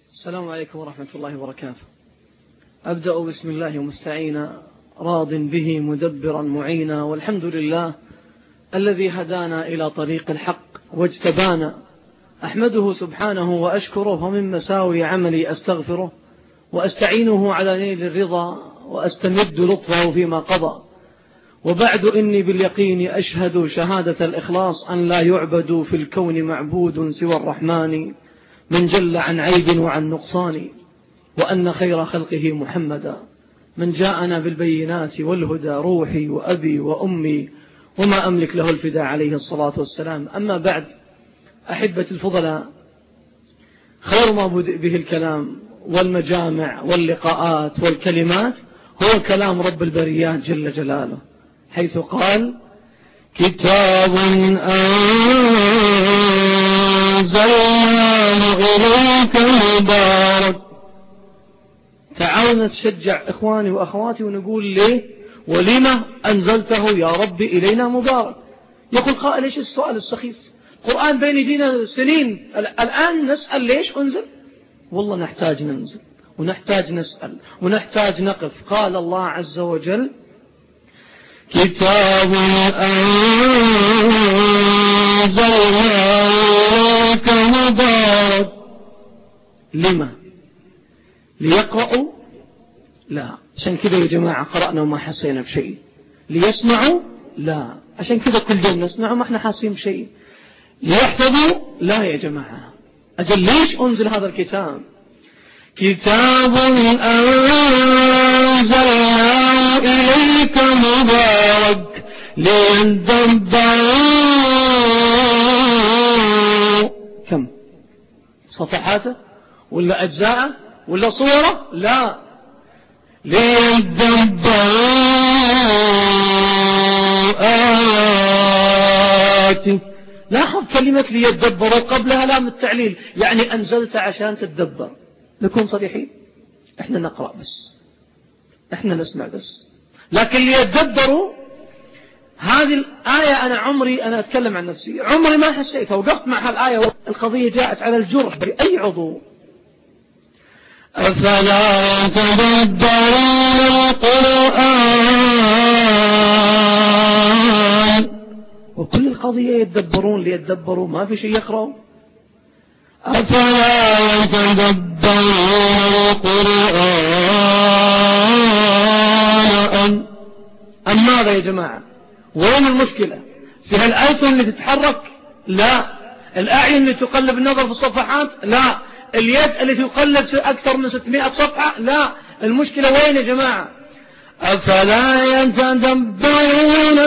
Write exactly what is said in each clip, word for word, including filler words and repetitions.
السلام عليكم ورحمة الله وبركاته. أبدأ بسم الله مستعينا راض به مدبرا معينا، والحمد لله الذي هدانا إلى طريق الحق واجتبانا. أحمده سبحانه وأشكره، ومن مساوي عملي أستغفره وأستعينه على نيل الرضا، وأستمد لطفه فيما قضى. وبعد إني باليقين أشهد شهادة الإخلاص أن لا يعبد في الكون معبود سوى الرحمن من جل عن عيب وعن نقصان، وأن خير خلقه محمدا من جاءنا بالبينات والهدى، روحي وأبي وأمي وما أملك له الفداء عليه الصلاة والسلام. أما بعد، أحبتي الفضلاء، خير ما بدأ به الكلام والمجامع واللقاءات والكلمات هو كلام رب البريات جل جلاله، حيث قال: كتاب أنزلناه إليك مبارك. تعالوا نتشجع إخواني وأخواتي ونقول ليه ولما أنزلته يا ربي إلينا مبارك. يقول قائل: إيش السؤال السخيف؟ القرآن بين يدينا سنين، الآن نسأل ليش أنزل؟ والله نحتاج ننزل ونحتاج نسأل ونحتاج نقف. قال الله عز وجل: كتاب أنزلناه إليك مبارك. لما؟ ليقرأوا؟ لا، عشان كذا يا جماعة قرأنا وما حسينا بشيء. ليسمعوا؟ لا، عشان كذا كل يوم نسمع وما احنا حاسين بشيء. ليحفظوا؟ لا يا جماعة. أجل ليش أنزل هذا الكتاب؟ كتاب أنزلناه إليك مبارك ليدبروا. كم صفحاته ولا أجزاءه ولا صوره؟ لا، ليدبروا آياته. لاحظ كلمة ليدبروا قبلها لام التعليل، يعني أنزلت عشان تتدبر. نكون صريحين، احنا نقرأ بس، احنا نسمع بس، لكن ليتدبروا هذه الآية. أنا عمري، أنا أتكلم عن نفسي، عمري ما حسيتها. وقفت مع هالآية، القضية جاءت على الجرح بأي عضو. أفلا يتدبرون القرآن؟ وكل القضية يتدبرون، ليتدبروا، ما في شيء يقرأوا. أفلا يتدبرون القرآن أم ماذا يا جماعة؟ وين المشكلة؟ في هالآية اللي تتحرك؟ لا. الأعين اللي تقلب النظر في الصفحات؟ لا. اليد اللي تقلب أكثر من ستمائة صفحة؟ لا. المشكلة وين يا جماعة؟ أفلا يتدبرون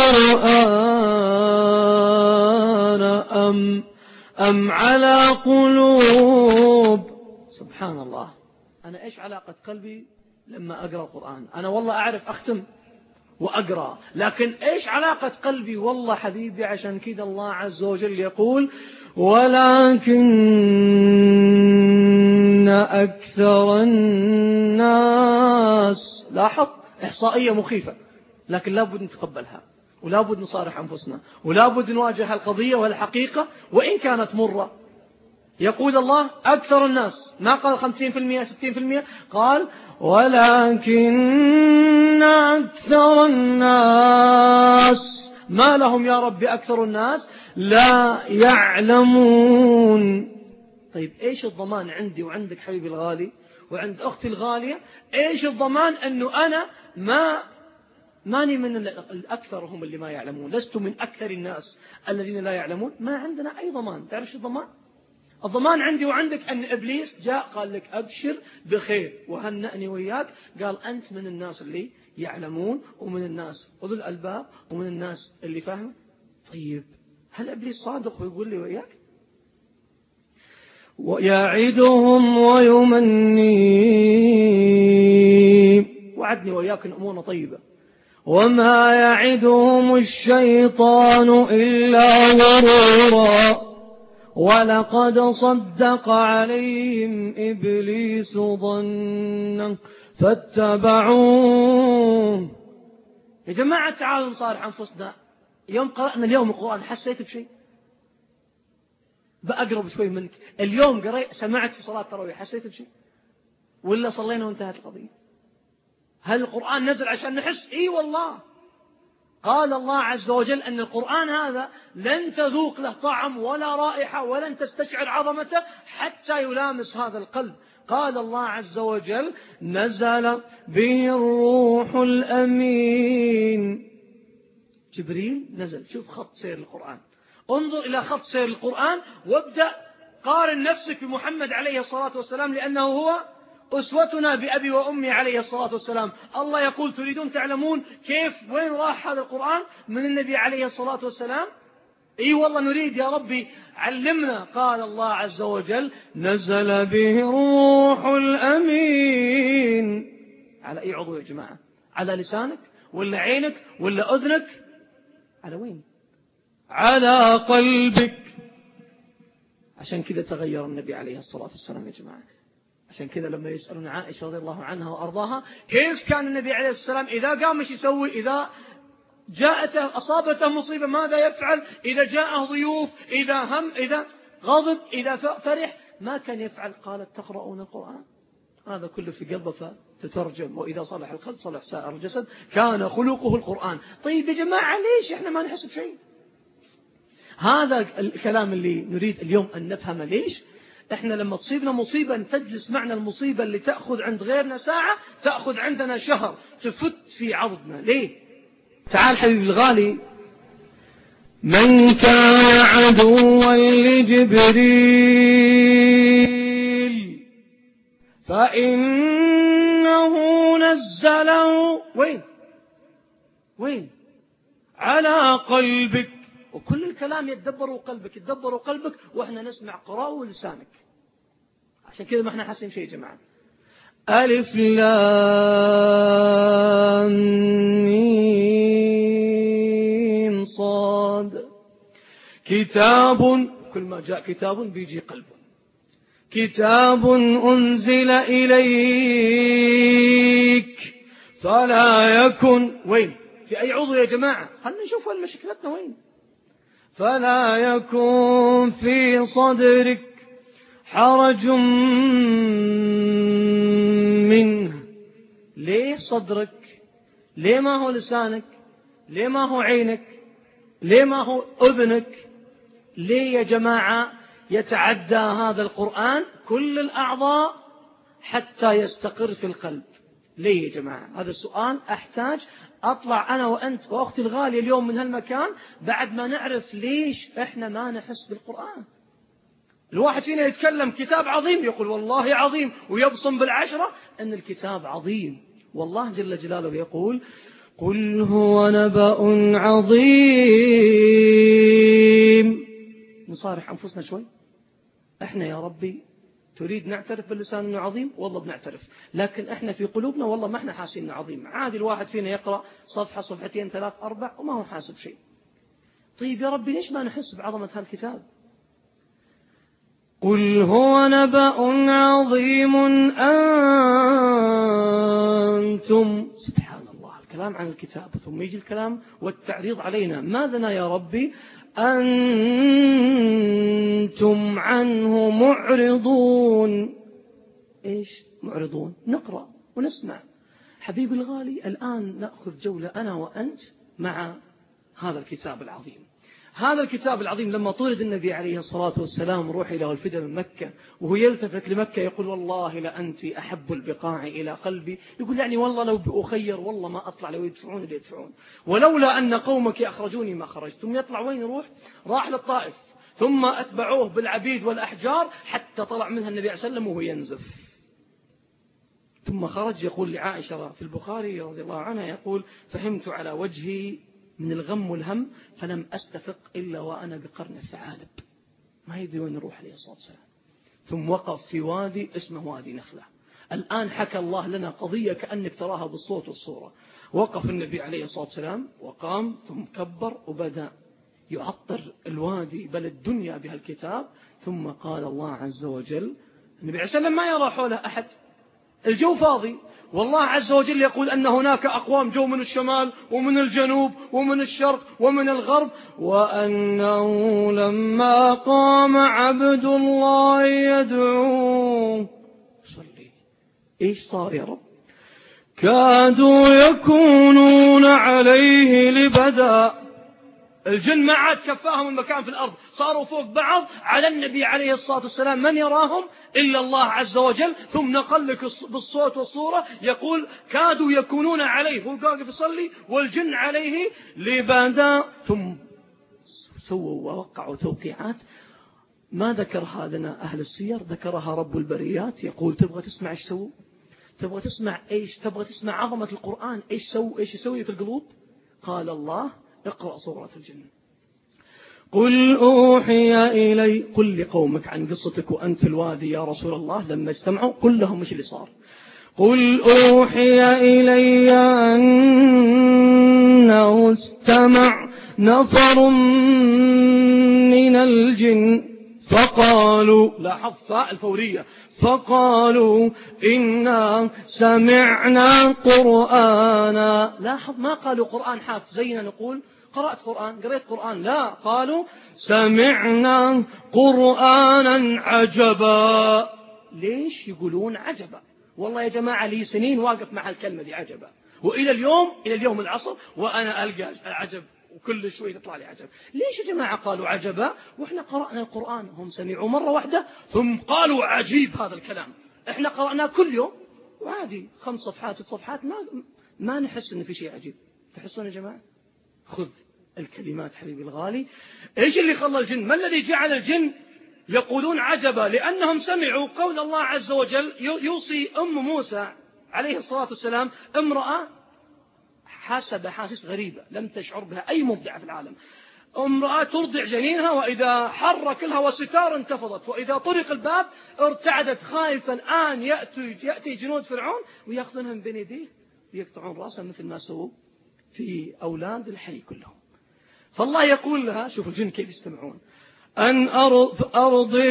القرآن أم أم على قلوب؟ سبحان الله. أنا إيش علاقة قلبي لما أقرأ القرآن؟ أنا والله أعرف أختم وأقرأ، لكن إيش علاقة قلبي؟ والله حبيبي عشان كذا الله عز وجل يقول: ولكن أكثر الناس. لاحظ، إحصائية مخيفة، لكن لابد نتقبلها، ولابد نصارح أنفسنا، ولابد نواجه القضية والحقيقة وإن كانت مرة. يقول الله: أكثر الناس، ما قال خمسين بالمئة ستين بالمئة، قال: ولكن أكثر الناس. ما لهم يا رب أكثر الناس؟ لا يعلمون. طيب إيش الضمان عندي وعندك حبيبي الغالي وعند أختي الغالية؟ إيش الضمان أنه أنا ما ماني من الأكثر هم اللي ما يعلمون؟ لست من أكثر الناس الذين لا يعلمون. ما عندنا أي ضمان. تعرف شو الضمان؟ الضمان عندي وعندك أن إبليس جاء قال لك: أبشر بخير وهنأني وياك، قال أنت من الناس اللي يعلمون ومن الناس أولو الألباب ومن الناس اللي فاهم. طيب هل إبليس صادق ويقول لي وياك؟ ويعدهم ويمني، وعدني وياك أمورنا طيبة. وما يعدهم الشيطان إلا غرورا، ولقد صدق عليهم إبليس ظنه فاتبعوه. يا جماعة تعالوا نصارح أنفسنا. يوم قرأنا اليوم القرآن حسيت بشيء؟ بأقرب شوي منك. اليوم قريت سمعت في صلاة التراويح حسيت بشيء ولا صلينا وانتهت القضية؟ هل القرآن نزل عشان نحس؟ إي والله. قال الله عز وجل أن القرآن هذا لن تذوق له طعم ولا رائحة ولن تستشعر عظمته حتى يلامس هذا القلب. قال الله عز وجل نزل به الروح الأمين. جبريل نزل. شوف خط سير القرآن، انظر إلى خط سير القرآن وابدأ قارن نفسك بمحمد عليه الصلاة والسلام، لأنه هو أسوتنا بأبي وأمي عليه الصلاة والسلام. الله يقول تريدون تعلمون كيف وين راح هذا القرآن من النبي عليه الصلاة والسلام؟ إي والله نريد يا ربي علمنا. قال الله عز وجل نزل به الروح الأمين. على أي عضو يا جماعة؟ على لسانك ولا عينك ولا أذنك؟ على وين؟ على قلبك. عشان كذا تغير النبي عليه الصلاة والسلام يا جماعة. عشان كذا لما يسألون عائشة رضي الله عنها وأرضاها كيف كان النبي عليه الصلاة والسلام إذا قام ايش يسوي؟ إذا جاءته أصابته مصيبة ماذا يفعل؟ إذا جاءه ضيوف، إذا هم، إذا غضب، إذا فرح، ما كان يفعل. قالت تقرؤون القرآن. هذا كله في قلبه فتترجم. وإذا صلح القلب صلح سائر الجسد. كان خلقه القرآن. طيب يا جماعة ليش إحنا ما نحس بشيء؟ هذا الكلام اللي نريد اليوم أن نفهمه. ليش إحنا لما تصيبنا مصيبة تجلس معنا المصيبة اللي تأخذ عند غيرنا ساعة تأخذ عندنا شهر تفت في عرضنا؟ ليه؟ تعال حبيبي الغالي. من كان عدوا لجبريل فإنه نزله وين؟ وين؟ على قلبك. وكل الكلام يتدبروا قلبك، يتدبروا قلبك وإحنا نسمع قراءه لسانك. عشان كذا ما إحنا حاسين شيء يا جماعة. ألف لام ميم صاد. كتاب، كل ما جاء كتاب بيجي قلب. كتاب أنزل إليك فلا يكن وين؟ في أي عضو يا جماعة؟ خلنا نشوف وين مشكلتنا وين. فلا يكن في صدرك حرج منه. ليه صدرك؟ ليه ما هو لسانك؟ ليه ما هو عينك؟ ليه ما هو أذنك؟ ليه يا جماعة يتعدى هذا القرآن كل الأعضاء حتى يستقر في القلب؟ ليه يا جماعة؟ هذا السؤال أحتاج أطلع أنا وأنت وأختي الغالية اليوم من هالمكان بعد ما نعرف ليش إحنا ما نحس بالقرآن. الواحد فينا يتكلم كتاب عظيم يقول والله عظيم ويبصم بالعشرة أن الكتاب عظيم. والله جل جلاله يقول قل هو نبأ عظيم. نصارح أنفسنا شوي. إحنا يا ربي تريد نعترف باللسان أنه عظيم؟ والله بنعترف، لكن إحنا في قلوبنا والله ما إحنا حاسين أنه عظيم. عادي الواحد فينا يقرأ صفحة صفحتين ثلاث أربع وما هو حاسب شيء. طيب يا ربي ليش ما نحس بعظمة هالكتاب؟ قل هو نبأ عظيم أنتم. سبحان الله، الكلام عن الكتاب ثم يجي الكلام والتعريض علينا. ماذا يا ربي؟ أنتم عنه معرضون. إيش معرضون؟ نقرأ ونسمع. حبيبي الغالي الآن نأخذ جولة أنا وأنت مع هذا الكتاب العظيم. هذا الكتاب العظيم لما طرد النبي عليه الصلاة والسلام روح إلى الفدى من مكة وهو يلتفت لمكة يقول والله لأنت أحب البقاع إلى قلبي. يقول يعني والله لو بأخير والله ما أطلع لو يدفعون اللي يدفعون، ولولا أن قومك أخرجوني ما خرجت. ثم يطلع وين يروح؟ راح للطائف ثم أتبعوه بالعبيد والأحجار حتى طلع منها النبي عليه الصلاة والسلام وهو ينزف. ثم خرج يقول لعائشة في البخاري رضي الله عنها يقول فهمت على وجهي من الغم والهم فلم أستفق إلا وأنا بقرن الثعالب. ما يدري وين يروح عليه الصلاة والسلام. ثم وقف في وادي اسمه وادي نخلة. الآن حكى الله لنا قضية كأنك تراها بالصوت والصورة. وقف النبي عليه الصلاة والسلام وقام ثم كبر وبدأ يعطر الوادي بل الدنيا بهالكتاب. ثم قال الله عز وجل النبي عليه الصلاة والسلام ما يرى حوله أحد، الجو فاضي، والله عز وجل يقول أن هناك أقوام جو من الشمال ومن الجنوب ومن الشرق ومن الغرب، وأنه لما قام عبد الله يدعوه صلي إيش صار يا رب؟ كادوا يكونون عليه لبدا. الجن ما عاد كفاهم المكان في الأرض، صاروا فوق بعض على النبي عليه الصلاة والسلام، من يراهم إلا الله عز وجل. ثم نقل لك بالصوت والصورة يقول كادوا يكونون عليه، هو قاعد يصلي والجن عليه لبدا. ثم سووا ووقعوا توقيعات. ما ذكرها لنا أهل السير، ذكرها رب البريات. يقول تبغى تسمع إيش سووا؟ تبغى تسمع إيش؟ تبغى تسمع عظمة القرآن إيش سووا؟ إيش يسوي في القلوب؟ قال الله اقرأ سورة الجن. قل أوحي إلي، قل لقومك عن قصتك وأنت في الوادي يا رسول الله لما اجتمعوا، قل لهم مش اللي صار. قل أوحي إلي أنه استمع نفر من الجن فقالوا، لاحظ فاء الفورية، فقالوا إنا سمعنا قرآنا. لاحظ ما قالوا قرآن حافظ زينا نقول قرأت قرآن قريت قرآن، لا، قالوا سمعنا قرآنا عجبا. ليش يقولون عجبا؟ والله يا جماعة لي سنين واقف مع الكلمة دي عجبا، وإلى اليوم إلى اليوم العصر وأنا ألقى عجب، وكل شوي تطلع لي عجب. ليش يا جماعة قالوا عجبا وإحنا قرأنا القرآن؟ هم سمعوا مرة واحدة ثم قالوا عجيب هذا الكلام. إحنا قرأناه كل يوم وعادي خمس صفحات ست صفحات، ما ما نحس إن في شيء عجيب. تحسون يا جماعة؟ خذ الكلمات حبيبي الغالي. إيش اللي خلى الجن؟ ما الذي جعل الجن يقولون عجبا؟ لأنهم سمعوا قول الله عز وجل يوصي أم موسى عليه الصلاة والسلام، امرأة حاسة حاسس غريبة لم تشعر بها أي مبدعة في العالم، امرأة ترضع جنينها، وإذا حرك لها ستار انتفضت، وإذا طرق الباب ارتعدت خائفة. الآن يأتي, يأتي جنود فرعون ويأخذونها من بين يديه ويقطعون رأسها مثل ما سووا في أولاد الحي كلهم. فالله يقول لها، شوف الجن كيف يستمعون، أن أرضي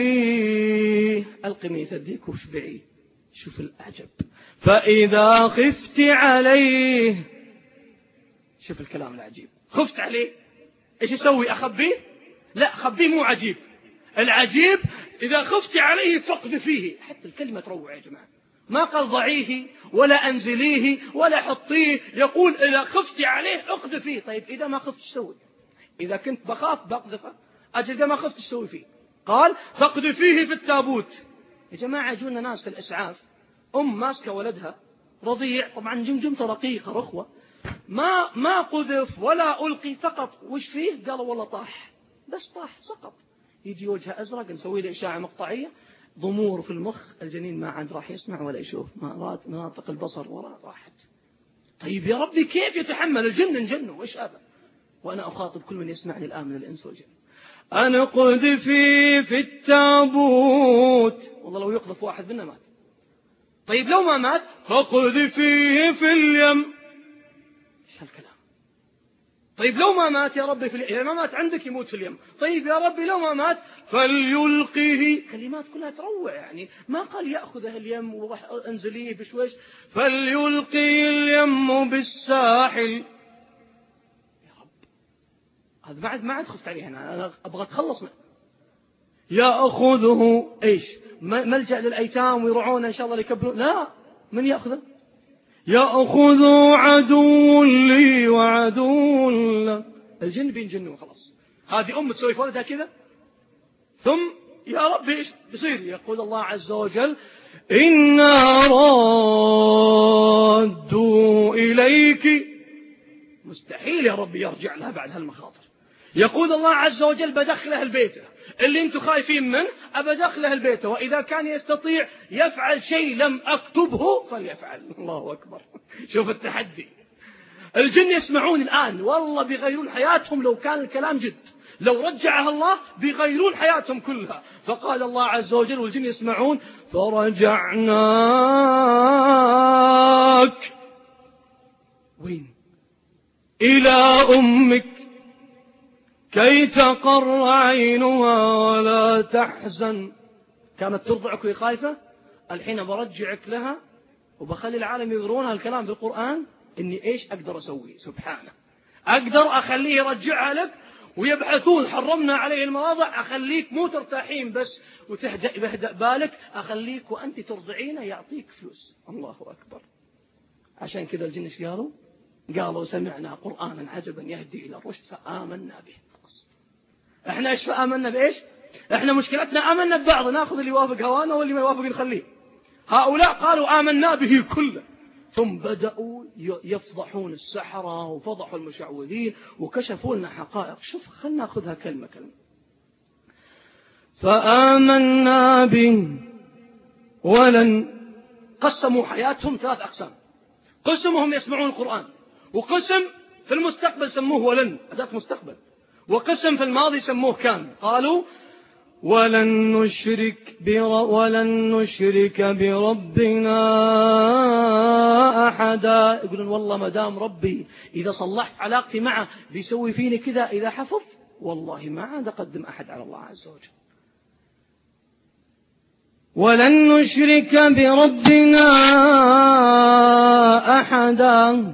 القمي ثديك واشبعي. شوف الأعجب، فإذا خفت عليه، شوف الكلام العجيب، خفت عليه إيش يسوي؟ أخبيه؟ لا، خبيه مو عجيب. العجيب إذا خفت عليه فقد فيه. حتى الكلمة تروع يا جماعة، ما قال ضعيه ولا أنزليه ولا حطيه، يقول إذا خفت عليه أقذ فيه. طيب إذا ما خفت تسوي؟ إذا كنت بخاف بقذفه، أجل إذا ما خفت تسوي فيه؟ قال فقذ فيه في التابوت. يا جماعة يجونا ناس في الإسعاف أم ماسكة ولدها رضيع، طبعا جمجمته رقيقة رخوة، ما ما قذف ولا ألقي، فقط وش فيه؟ قالوا والله طاح، بس طاح سقط. يجي وجهه أزرق، نسوي له إشاعة مقطعية، ضمور في المخ، الجنين ما عاد راح يسمع ولا يشوف، مناطق البصر وراء راحت. طيب يا ربي كيف يتحمل الجن؟ انجنوا إيش هذا؟ وأنا أخاطب كل من يسمعني الآن من الإنس والجن، أنا قذفي في التابوت. والله لو يقذف واحد منا مات. طيب لو ما مات فقذفيه في اليم. إيش هالكلام؟ طيب لو ما مات يا ربي في اليم، إذا ما مات عندك يموت في اليم. طيب يا ربي لو ما مات فليلقيه. كلمات كلها تروع، يعني ما قال يأخذه اليم وانزليه بشويش، فليلقي اليم بالساحل. هذا بعد ما عاد خفت عليه، أنا, أنا أبغى أتخلص منه. يأخذه إيش؟ ملجأ للأيتام ويرعونه إن شاء الله يكبرون؟ لا، من يأخذه؟ يأخذه عدو لي وعدو له. الجن بينجنوا خلاص. هذه أم تسوي فولدها كذا، ثم يا رب إيش بيصير؟ يقول الله عز وجل إنا رادوا إليك. مستحيل يا رب يرجع لها بعد هالمخاطر. يقول الله عز وجل بدخله البيت اللي انتم خايفين منه، أبدخله البيت، وإذا كان يستطيع يفعل شيء لم أكتبه فليفعل. الله أكبر، شوف التحدي. الجن يسمعون الآن، والله بيغيرون حياتهم لو كان الكلام جد، لو رجعها الله بيغيرون حياتهم كلها. فقال الله عز وجل والجن يسمعون فرجعناك وين؟ إلى أمك كي تقر عينها ولا تحزن. كانت ترضعك وهي خايفة، الحين برجعك لها وبخلي العالم يقرون هالكلام في القرآن، إني إيش أقدر أسوي؟ سبحانه أقدر أخليه يرجعها لك، ويبحثون حرمنا عليه المواضع، أخليك مو ترتاحين بس وتهدأ بهدأ بالك، أخليك وأنت ترضعينه يعطيك فلوس. الله أكبر. عشان كذا الجن ايش قالوا؟ قالوا سمعنا قرآنا عجبا يهدي إلى الرشد فآمنا به. احنا ايش فآمنا بإيش؟ احنا مشكلتنا آمنا ببعض، ناخذ اللي يوافق هوانا واللي ما يوافق نخليه. هؤلاء قالوا آمنا به كله، ثم بدأوا يفضحون السحرة وفضحوا المشعوذين وكشفوا لنا حقائق. شوف خلنا ناخذها كلمة كلمة. فآمنا به ولن، قسموا حياتهم ثلاث أقسام. قسمهم يسمعون القرآن، وقسم في المستقبل سموه ولن، أداة مستقبل، وقسم في الماضي سموه كان. قالوا ولن نشرك ولن نشرك بربنا أحدا. يقولون والله ما دام ربي إذا صلحت علاقتي معه بيسوي فيني كذا إذا حفظ، والله ما عاد أقدم أحد على الله عز وجل. ولن نشرك بربنا أحدا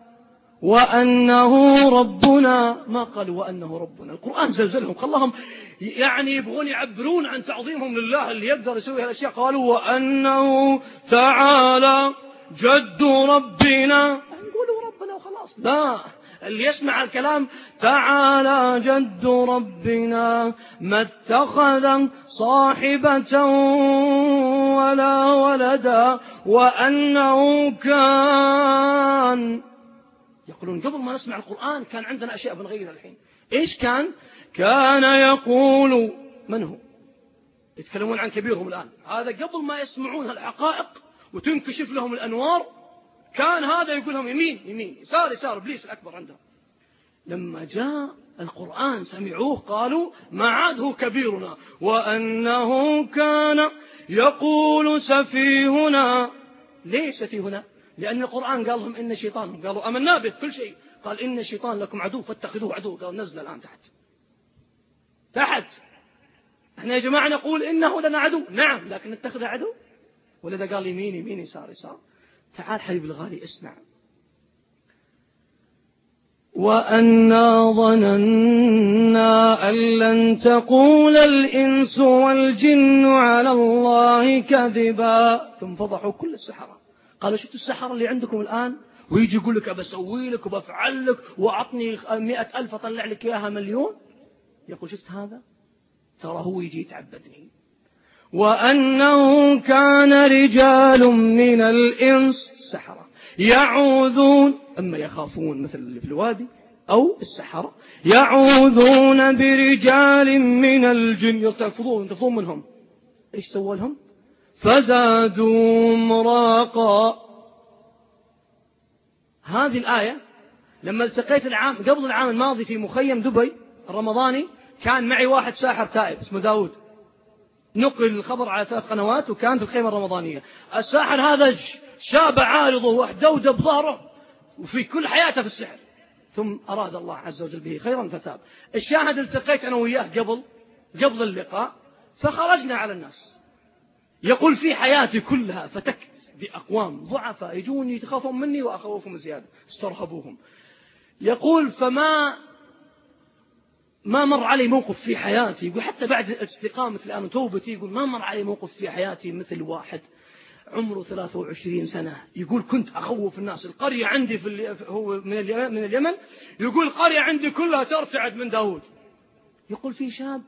وأنه ربنا. ما قالوا وأنه ربنا، القرآن زلزلهم خلاهم يعني يبغون يعبرون عن تعظيمهم لله اللي يقدر يسوي هالأشياء. قالوا وأنه تعالى جد ربنا. نقولوا ربنا وخلاص، لا، اللي يسمع الكلام تعالى جد ربنا ما اتخذ صاحبة ولا ولدا وأنه كان. يقولون قبل ما نسمع القرآن كان عندنا أشياء بنغيرها الحين. إيش كان؟ كان يقول. من هو؟ يتكلمون عن كبيرهم الآن. هذا قبل ما يسمعون الحقائق وتنكشف لهم الأنوار، كان هذا يقول لهم يمين يمين يسار يسار، إبليس الأكبر عندهم. لما جاء القرآن سمعوه قالوا ما عاد هو كبيرنا، وأنه كان يقول سفيهنا. ليش سفيهنا؟ لأن القرآن قال لهم إن شيطانهم، قالوا أمنا به كل شيء، قال إن الشيطان لكم عدو فاتخذوه عدو. قال نزل الآن تحت تحت. احنا يا جماعة نقول إنه لنا عدو، نعم، لكن نتخذ عدو؟ ولذا قال يمين يمين يسار يسار. تعال حبيب الغالي اسمع. وأنا ظننا أن لن تقول الإنس والجن على الله كذبا. ثم فضحوا كل السحرة، قالوا شفتوا السحرة اللي عندكم الآن، ويجي يقول لك أبسوي لك وبفعل لك وأعطني مئة ألف أطلع لك إياها مليون. يقول شفت هذا؟ ترى هو يجي يتعبدني. وأنه كان رجال من الإنس السحرة يعوذون، أما يخافون مثل اللي في الوادي أو السحرة، يعوذون برجال من الجن يرتفضون ينتفضون منهم. إيش سووا لهم؟ فزادوا مراقا. هذه الآية لما التقيت العام قبل العام الماضي في مخيم دبي الرمضاني، كان معي واحد ساحر تائب اسمه داود، نقل الخبر على ثلاث قنوات، وكان في الخيمة الرمضانية. الساحر هذا شاب عارضه وحدودة بظهره وفي كل حياته في السحر، ثم أراد الله عز وجل به خيرا فتاب. الشاهد التقيت أنا وياه قبل قبل اللقاء، فخرجنا على الناس. يقول في حياتي كلها فتكت بأقوام ضعفاء يجوني يتخافون مني وأخوفهم زيادة استرهبوهم. يقول فما ما مر علي موقف في حياتي، يقول حتى بعد استقامة الآن وتوبتي، يقول ما مر علي موقف في حياتي مثل واحد عمره ثلاثة وعشرين سنة. يقول كنت أخوف الناس. القرية عندي في هو من اليمن, من اليمن يقول القرية عندي كلها ترتعد من داود. يقول في شاب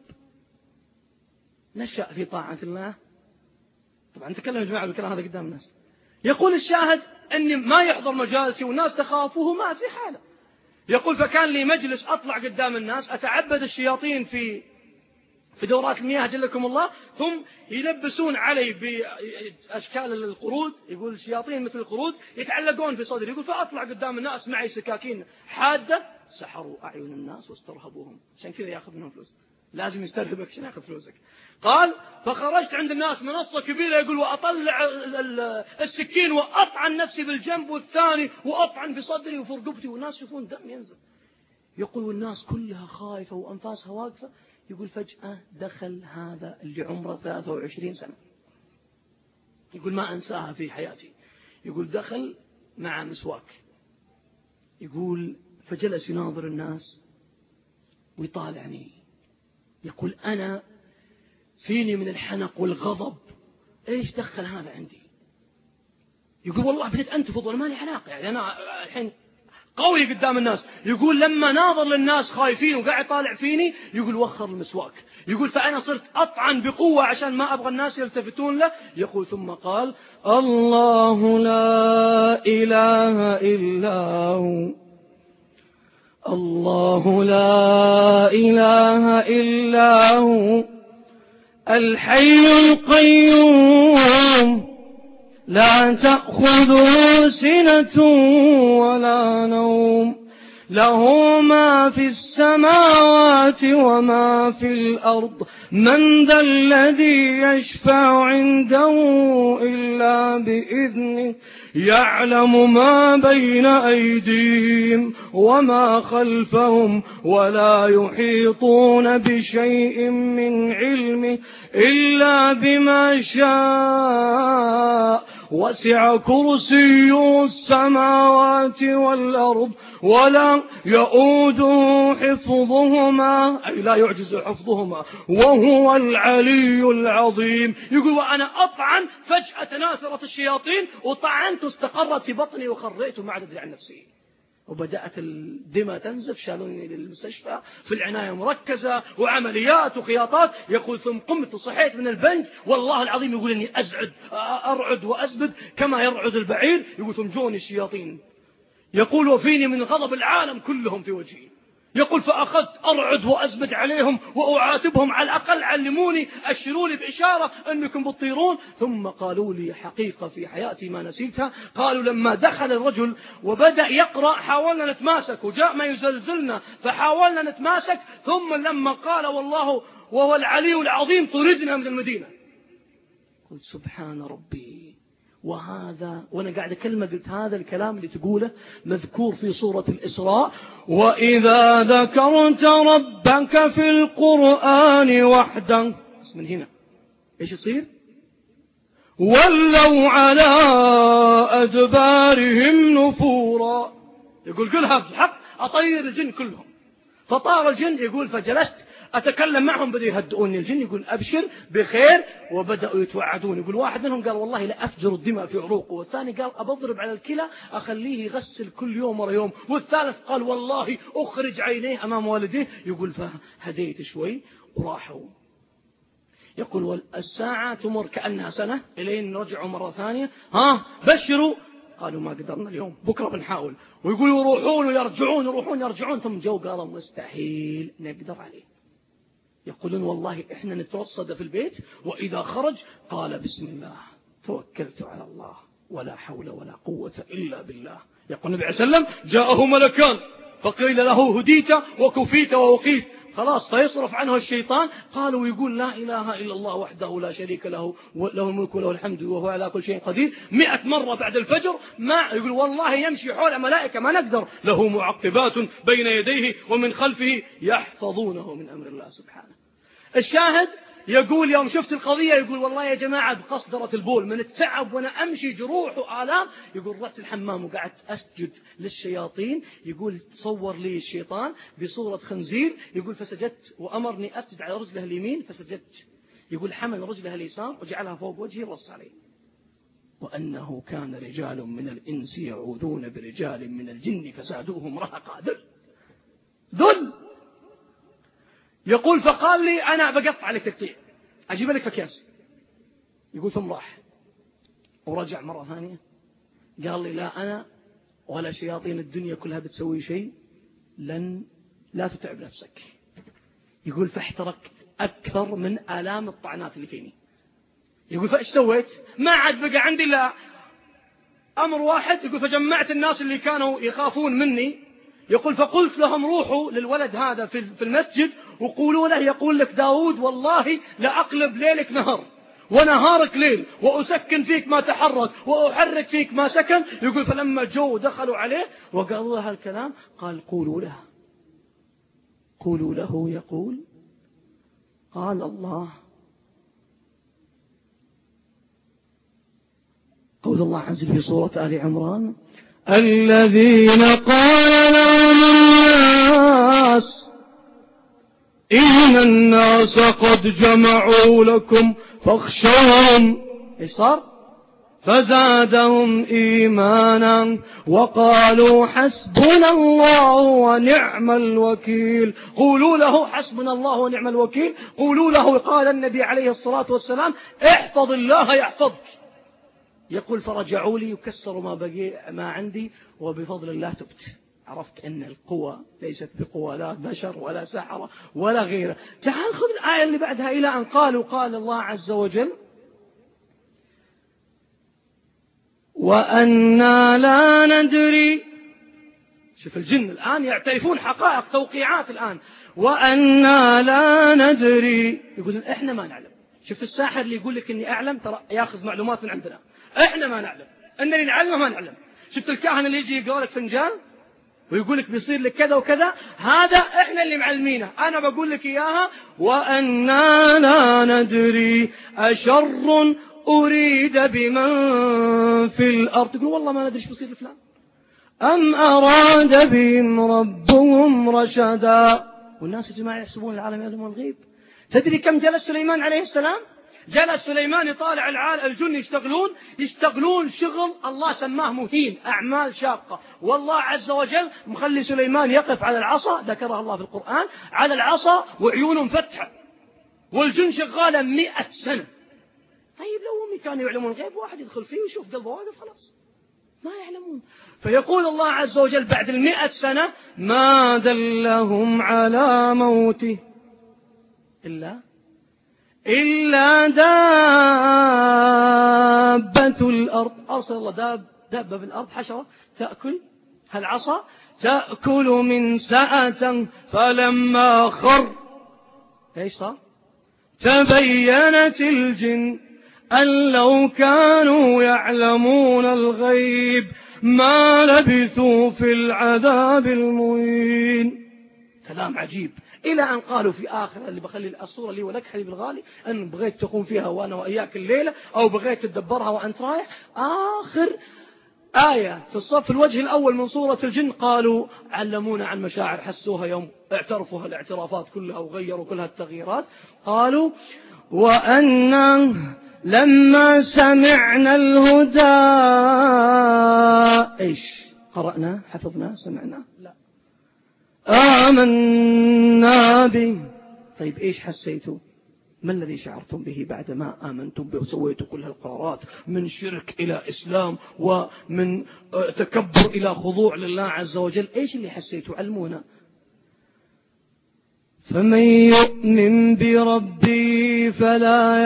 نشأ في طاعة الله. طبعا تكلم يا جماعة بالكلام هذا قدام الناس. يقول الشاهد أني ما يحضر مجالسي والناس تخافوه ما في حاله. يقول فكان لي مجلس أطلع قدام الناس أتعبد الشياطين في في دورات المياه جلكم الله، ثم يلبسون علي بأشكال القرود. يقول الشياطين مثل القرود يتعلقون في صدري. يقول فأطلع قدام الناس معي سكاكين حادة، سحروا أعين الناس واسترهبوهم. عشان كذا يأخذ منهم فلوس، لازم يسترهبك عشان يأخذ فلوسك. قال فخرجت عند الناس منصة كبيرة، يقول وأطلع السكين وأطعن نفسي بالجنب والثاني وأطعن في صدري وفي رقبتي، والناس يشوفون دم ينزل. يقول والناس كلها خايفة وأنفاسها واقفة. يقول فجأة دخل هذا اللي عمره ثلاثة وعشرين سنة، يقول ما أنساها في حياتي. يقول دخل مع مسواك، يقول فجلس يناظر الناس ويطالعني، يقول أنا فيني من الحنق والغضب، إيش دخل هذا عندي؟ يقول والله بديت أنتفض وأنا مالي حناق، يعني أنا الحين قوي قدام الناس. يقول لما ناظر للناس خايفين وقاعد طالع فيني، يقول وخر المسواك، يقول فأنا صرت أطعن بقوة عشان ما أبغى الناس يلتفتون له. يقول ثم قال الله لا إله إلا هو، الله لا إله إلا هو الحي القيوم لا تأخذه سنة ولا نوم، له ما في السماوات وما في الأرض، من ذا الذي يشفع عنده إلا بإذنه، يعلم ما بين أيديهم وما خلفهم ولا يحيطون بشيء من علمه إلا بما شاء، وسع كرسيه السماوات والأرض ولا يؤوده حفظهما، أي لا يعجز حفظهما، وهو العلي العظيم. يقول وأنا أطعن فجأة تناثرت الشياطين وطعنت استقرت في بطني وخريت وما عاد أدري عن نفسي، وبدأت الدماء تنزف، شالوني للمستشفى في العناية مركزة وعمليات وخياطات. يقول ثم قمت وصحيت من البنج والله العظيم يقول إني أزعد أرعد وأزبد كما يرعد البعير. يقول ثم جوني الشياطين، يقول وفيني من غضب العالم كلهم في وجهي. يقول فأخذت أرعد وأزبد عليهم وأعاتبهم، على الأقل علموني أشروا لي بإشارة أنكم بتطيرون. ثم قالوا لي حقيقة في حياتي ما نسيتها، قالوا لما دخل الرجل وبدأ يقرأ حاولنا نتماسك وجاء ما يزلزلنا فحاولنا نتماسك، ثم لما قال والله وهو العلي العظيم طردنا من المدينة. قلت سبحان ربي. وهذا وأنا قاعد أكلمه قلت هذا الكلام اللي تقوله مذكور في سورة الإسراء، وإذا ذكرت ربك في القرآن وحده، من هنا إيش يصير؟ ولوا على أدبارهم نفورا. يقول قلها بحق أطير الجن كلهم، فطار الجن. يقول فجلست أتكلم معهم بدأوا يهدئوني الجن، يقول أبشر بخير، وبدأوا يتوعدون. يقول واحد منهم قال والله لا أفجر الدماء في عروقه، والثاني قال أبضرب على الكلى أخليه يغسل كل يوم ورا يوم، والثالث قال والله أخرج عينيه أمام والديه. يقول فهديت شوي وراحوا. يقول والساعة تمر كأنها سنة إلين رجعوا مرة ثانية، ها بشروا، قالوا ما قدرنا اليوم بكرة بنحاول. ويقول يروحون ويرجعون يروحون يرجعون، ثم جو قالوا مستحيل نقدر عليه. يقولون والله إحنا نترصد في البيت وإذا خرج قال بسم الله توكلت على الله ولا حول ولا قوة إلا بالله. يقول النبي عليه وسلم جاءه ملكان فقيل له هديت وكفيت ووقيت، خلاص فيصرف عنه الشيطان. قالوا يقول لا إله إلا الله وحده لا شريك له له الملك وله الحمد وهو على كل شيء قدير مئة مرة بعد الفجر. ما يقول والله يمشي حول ملائكة ما نقدر، له معقبات بين يديه ومن خلفه يحفظونه من أمر الله سبحانه. الشاهد يقول يوم شفت القضية يقول والله يا جماعة بقصدرة البول من التعب وأنا أمشي جروح وآلام. يقول رحت الحمام وقعدت أسجد للشياطين. يقول تصور لي الشيطان بصورة خنزير. يقول فسجدت وأمرني أسجد على رجله اليمين فسجدت. يقول حمل رجله اليسار وجعلها فوق وجهي ورص عليه. وأنه كان رجال من الإنس يعوذون برجال من الجن فزادوهم رهقا. ذل ذل. يقول فقال لي أنا بقطع عليك تقطيع أجيب لك فكاس. يقول ثم راح ورجع مرة ثانية قال لي لا أنا ولا شياطين الدنيا كلها بتسوي شيء، لن لا تتعب نفسك. يقول فاحترقت أكثر من آلام الطعنات اللي فيني. يقول فإيش سويت؟ ما عاد بقى عندي لا أمر واحد. يقول فجمعت الناس اللي كانوا يخافون مني. يقول فقلت لهم روحوا للولد هذا في المسجد وقولوا له يقول لك داود والله لأقلب ليلك نهار ونهارك ليل وأسكن فيك ما تحرك وأحرك فيك ما سكن. يقول فلما جو دخلوا عليه وقالوا له هالكلام قال قولوا له قولوا له يقول قال الله يقول الله عز وجل في سورة آل عمران: الذين قال لهم الناس إن الناس قد جمعوا لكم فاخشوهم. إيش صار؟ فزادهم إيمانا وقالوا حسبنا الله ونعم الوكيل. قولوا له حسبنا الله ونعم الوكيل. قولوا له، قال النبي عليه الصلاة والسلام: احفظ الله يحفظك. يقول: فرجعوا لي يكسروا ما بقي ما عندي وبفضل الله تبت. عرفت أن القوة ليست بقوة لا بشر ولا سحرة ولا غيره. تعال خذ الآية اللي بعدها: إلى أن قالوا قال الله عز وجل: وأنا لا ندري. شوف الجن الآن يعترفون حقائق، توقيعات الآن. وأنا لا ندري، يقولون إحنا ما نعلم. شفت الساحر اللي يقول لك إني أعلم، ترى يأخذ معلومات من عندنا. إحنا ما نعلم، إنني نعلمه ما نعلم. شفت الكاهن اللي يجي يقرأ لك فنجان ويقول لك بيصير لك كذا وكذا، هذا إحنا اللي معلمينه. أنا بقول لك إياها: وأنا لا ندري أشر أريد بمن في الأرض. تقول: والله ما ندري ايش بيصير لفلان. أم أراد بهم ربهم رشدا. والناس يا جماعة يحسبون العالم يعلمون الغيب. تدري كم جلس سليمان عليه السلام؟ جلس سليمان يطالع العالم، الجن يشتغلون يشتغلون شغل الله سماه مهين، أعمال شاقة. والله عز وجل مخلي سليمان يقف على العصا، ذكرها الله في القرآن، على العصا وعيونه مفتحة، والجن شغالة مئة سنة. طيب لو هم كانوا يعلمون الغيب، واحد يدخل فيه ويشوف قلبه واقف خلاص. ما يعلمون. فيقول الله عز وجل بعد المئة سنة: ما دلهم على موته إلا إلا دابة الأرض. أرسل الله داب دابة في الأرض، حشرة تأكل هالعصا، تأكل من سأة، فلما خر إيش صار؟ تبينت الجن أن لو كانوا يعلمون الغيب ما لبثوا في العذاب المهين. كلام عجيب. إلى أن قالوا في آخر، اللي بخلي الصورة لي ولك حبيب الغالي، أن بغيت تقوم فيها وأنا وإياك الليلة، أو بغيت تدبرها وأنت رايح، آخر آية في الصف الوجه الأول من سورة الجن: قالوا علمونا عن مشاعر حسوها يوم اعترفوا الاعترافات كلها وغيروا كلها التغييرات. قالوا: وأنا لما سمعنا الهدى إيش قرأنا حفظنا سمعنا لا آمنا به. طيب إيش حسيتوا؟ ما الذي شعرتم به بعد ما آمنتم به وسويتوا كل هالقرارات من شرك إلى إسلام ومن تكبر إلى خضوع لله عز وجل؟ إيش اللي حسيتوا؟ علمونا. فمن يؤمن بربي فلا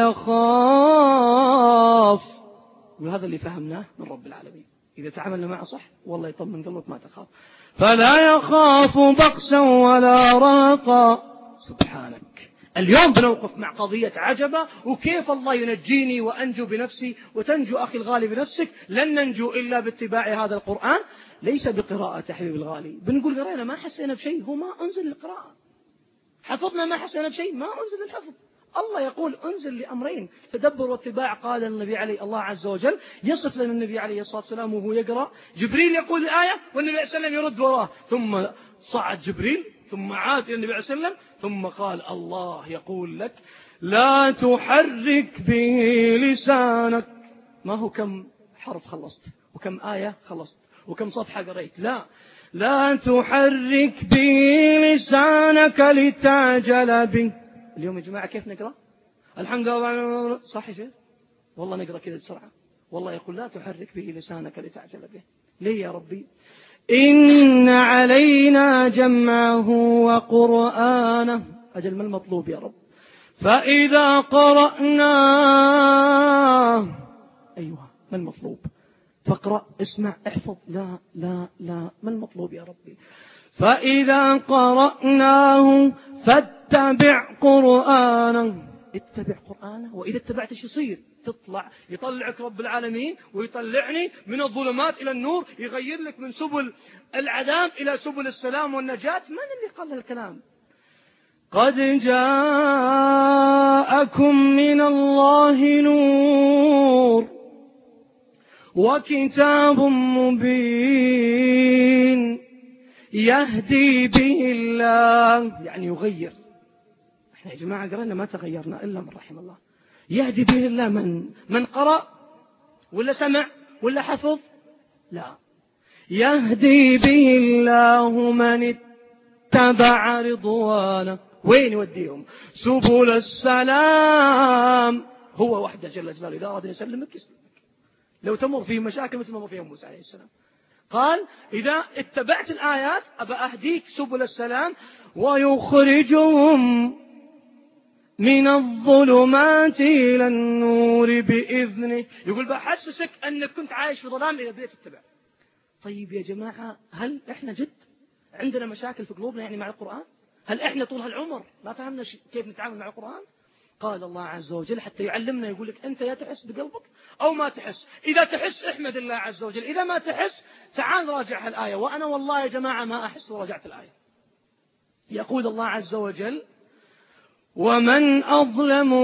يخاف. وهذا اللي فهمناه من رب العالمين. إذا تعاملنا معه صح والله يطمن قلبك ما تخاف. فلا يخاف بخسا ولا رهقا. سبحانك. اليوم بنوقف مع قضية عجبة، وكيف الله ينجيني وأنجو بنفسي وتنجو أخي الغالي بنفسك. لن ننجو إلا باتباع هذا القرآن، ليس بقراءة حبيب الغالي. بنقول قرأنا ما حسينا بشيء، هو ما أنزل القراءة. حفظنا ما حسنا بشيء، ما أنزل الحفظ. الله يقول أنزل لأمرين: تدبر واتباع. قال النبي عليه الله عز وجل يصف لنا النبي عليه الصلاة والسلام وهو يقرأ، جبريل يقول الآية والنبي عليه السلام يرد وراه، ثم صعد جبريل ثم عاد إلى النبي عليه السلام ثم قال الله يقول لك لا تحرك به لسانك. ما هو كم حرف خلصت وكم آية خلصت وكم صفحة قريت، لا لا تحرك به لسانك لتعجل به. اليوم يا جماعة كيف نقرأ؟ الحمد لله صح يا شيخ، والله نقرأ كذا بسرعة. والله يقول لا تحرك به لسانك لتعجل به. ليه يا ربي؟ إن علينا جمعه وقرآنه. أجل ما المطلوب يا رب؟ فإذا قرأناه. أيوة ما المطلوب؟ فاقرأ اسمع احفظ. لا لا لا ما المطلوب يا ربي؟ فإذا قرأناه فاتبع قرآنه. اتبع قرآنه. وإذا اتبعت ايش يصير؟ تطلع يطلعك رب العالمين ويطلعني من الظلمات إلى النور، يغير لك من سبل العذاب إلى سبل السلام والنجاة. من اللي قال الكلام؟ قد جاءكم من الله نور وكتاب مبين يهدي به الله، يعني يغير. احنا يا جماعة قرأنا ما تغيرنا إلا من رحم الله. يهدي به الله من من قرأ ولا سمع ولا حفظ؟ لا، يهدي به الله من اتبع رضوانه. وين يوديهم؟ سبل السلام. هو وحده جل جلاله إذا أراد يسلمك يسلمك، لو تمر فيه مشاكل مثل ما مر فيها موسى عليه السلام. قال إذا اتبعت الآيات أبى أهديك سبل السلام. ويخرجهم من الظلمات إلى النور بإذنه. يقول بحسسك أنك كنت عايش في ظلام إذا بديت تتبع. طيب يا جماعة، هل إحنا جد عندنا مشاكل في قلوبنا يعني مع القرآن؟ هل إحنا طول هالعمر ما فهمنا كيف نتعامل مع القرآن؟ قال الله عز وجل حتى يعلمنا، يقول لك أنت يا تحس بقلبك أو ما تحس. إذا تحس احمد الله عز وجل، إذا ما تحس تعال راجع هالآية. وأنا والله يا جماعة ما أحس وراجعت الآية. يقول الله عز وجل: ومن أظلم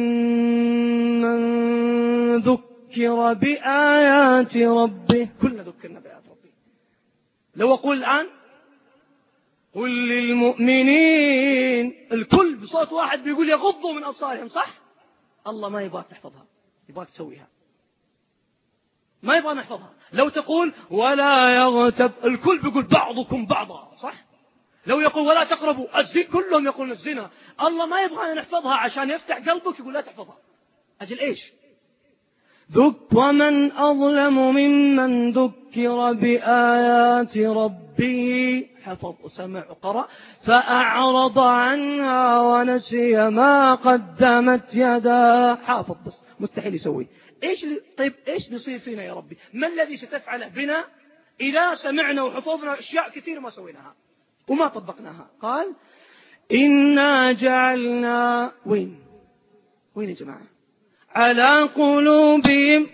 ممن ذكر بآيات ربه. كلنا ذكرنا بآيات ربه. لو أقول الآن قل للمؤمنين، الكل بصوت واحد بيقول يغضوا من أبصارهم، صح؟ الله ما يبغاك تحفظها، يبغاك تسويها، ما يبغى نحفظها. لو تقول ولا يغتب، الكل بيقول بعضكم بعضا، صح؟ لو يقول ولا تقربوا الزنا، كلهم يقولون الزنا. الله ما يبغى نحفظها عشان يفتح قلبك يقول لا تحفظها. أجل إيش؟ ذك ومن أظلم ممن ذكر بآيات ربه حفظ وسمع وقرأ فأعرض عنها ونسي ما قدمت يداه. حافظ بس مستحيل يسوي. إيش طيب إيش بيصير فينا يا ربي؟ ما الذي ستفعله بنا إذا سمعنا وحفظنا أشياء كثير ما سويناها وما طبقناها؟ قال إنا جعلنا وين وين يا جماعة على قلوبهم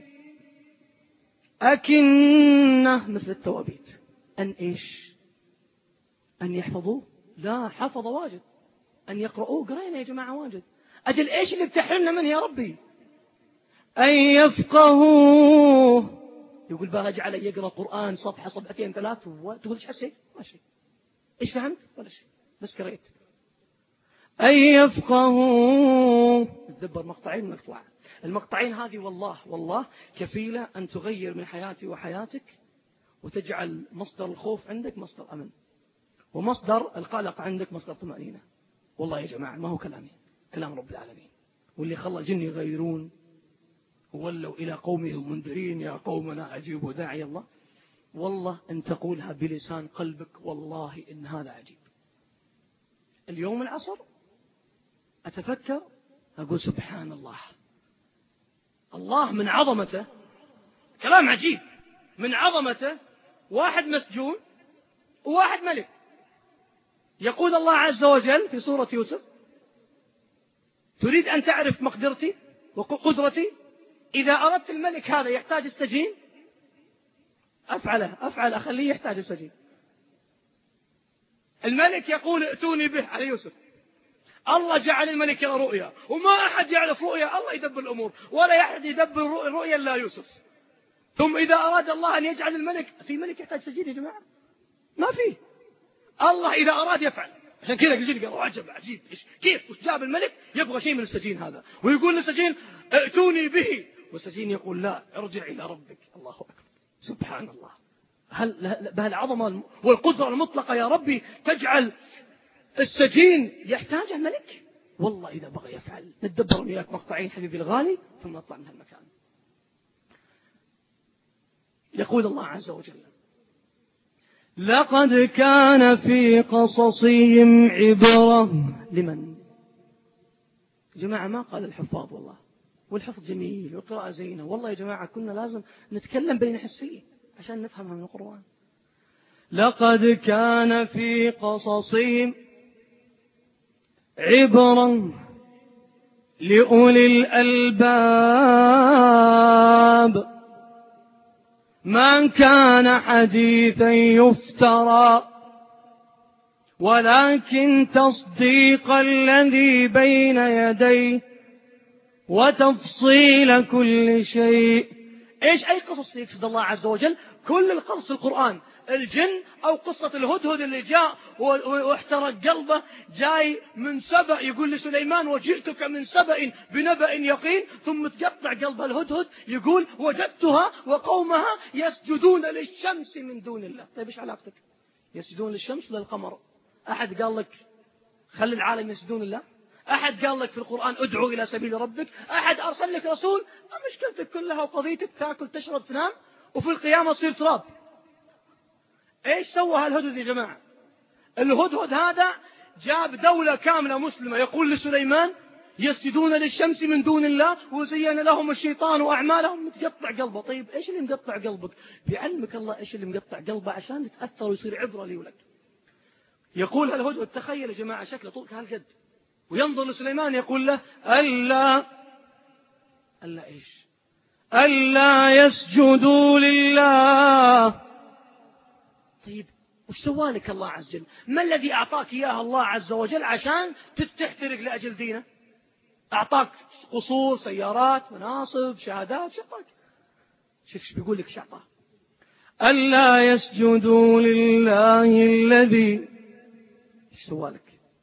أكنة مثل التوابيت أن إيش أن يحفظوه. لا، حفظ واجد. أن يقرؤوه قرأنا يا جماعة واجد. أجل إيش اللي بتحرمنا منه يا ربي؟ أن يفقهوه. يقول بقى أجعل يقرأ قرآن صفحة صفحتين ثلاث وتقول إيش حسيت؟ ما شيء. إيش فهمت؟ ولا شيء، بس قرأت. أن يفقهوه. تدبر مقطعين ونطلع. المقطعين هذه والله والله كفيلة أن تغير من حياتي وحياتك وتجعل مصدر الخوف عندك مصدر أمن، ومصدر القلق عندك مصدر طمأنينة. والله يا جماعة ما هو كلامي، كلام رب العالمين. واللي خلى الجن يغيرون وولوا إلى قومهم منذرين يا قومنا أجيبوا داعي الله. والله أن تقولها بلسان قلبك والله إن هذا عجيب. اليوم العصر أتفكر أقول سبحان الله، الله من عظمته كلام عجيب. من عظمته واحد مسجون وواحد ملك. يقول الله عز وجل في سورة يوسف: تريد أن تعرف مقدرتي وقدرتي؟ إذا أردت الملك هذا يحتاج السجين أفعله أفعل أخليه يحتاج السجين. الملك يقول ائتوني به على يوسف. الله جعل الملك يرى رؤيا وما أحد يعرف رؤيا، الله يدبر الأمور ولا أحد يدبر رؤيا إلا يوسف. ثم إذا أراد الله أن يجعل الملك، في ملك يحتاج سجين يا جماعة؟ ما فيه. الله إذا أراد يفعل. عشان كذا الجن قالوا عجب عجيب إيش كيف وش جاب الملك يبغى شيء من السجين هذا، ويقول للسجين ائتوني به، والسجين يقول لا ارجع إلى ربك. الله أكبر سبحان الله. هل بهالعظمة والقدرة المطلقة يا ربي تجعل السجين يحتاج الملك؟ والله إذا بغى يفعل. نتدبر وياك مقطعين حبيبي الغالي ثم نطلع من هالمكان. يقول الله عز وجل: لقد كان في قصصهم عبرة لمن. جماعة ما قال الحفاظ والله، والحفظ جميل والقراءة زينة. والله يا جماعة كنا لازم نتكلم بين حسين عشان نفهم من القرآن. لقد كان في قصصهم عبرة لأولي الألباب ما كان حديثا يفترى ولكن تصديق الذي بين يديه وتفصيل كل شيء إيش أي قصص يقصد الله عز وجل؟ كل القصص القرآن، الجن أو قصة الهدهد اللي جاء واحترق قلبه، جاي من سبأ يقول لسليمان وجئتك من سبأ بنبأ يقين، ثم تقطع قلب الهدهد يقول وجدتها وقومها يسجدون للشمس من دون الله. طيب إيش علاقتك؟ يسجدون للشمس للقمر؟ أحد قال لك خلي العالم يسجدون الله؟ أحد قال لك في القرآن ادعو إلى سبيل ربك؟ أحد أرسل لك رسول؟ مشكلتك كلها وقضيتك تأكل تشرب تنام وفي القيامة تصير تراب. إيش سوى هالهدهد يا جماعة؟ الهدهد هذا جاب دولة كاملة مسلمة، يقول لسليمان يسجدون للشمس من دون الله وزين لهم الشيطان وأعمالهم، متقطع قلبه. طيب إيش اللي مقطع قلبك؟ بعلمك الله إيش اللي مقطع قلبه عشان تتأثر ويصير عبرة لي ولك. يقول الهدهد، تخيل يا جماعة شكله طول هالقد، وينظر لسليمان يقول له ألا ألا إيش؟ ألا يسجدوا لله. طيب وش سوالك الله عز وجل؟ ما الذي أعطاك إياه الله عز وجل عشان تحترق لأجل دينه؟ أعطاك قصور، سيارات، مناصب، شهادات، شطاك. شوف ايش بيقول لك شعطاه. ألا يسجدوا لله الذي، ايش سوالك؟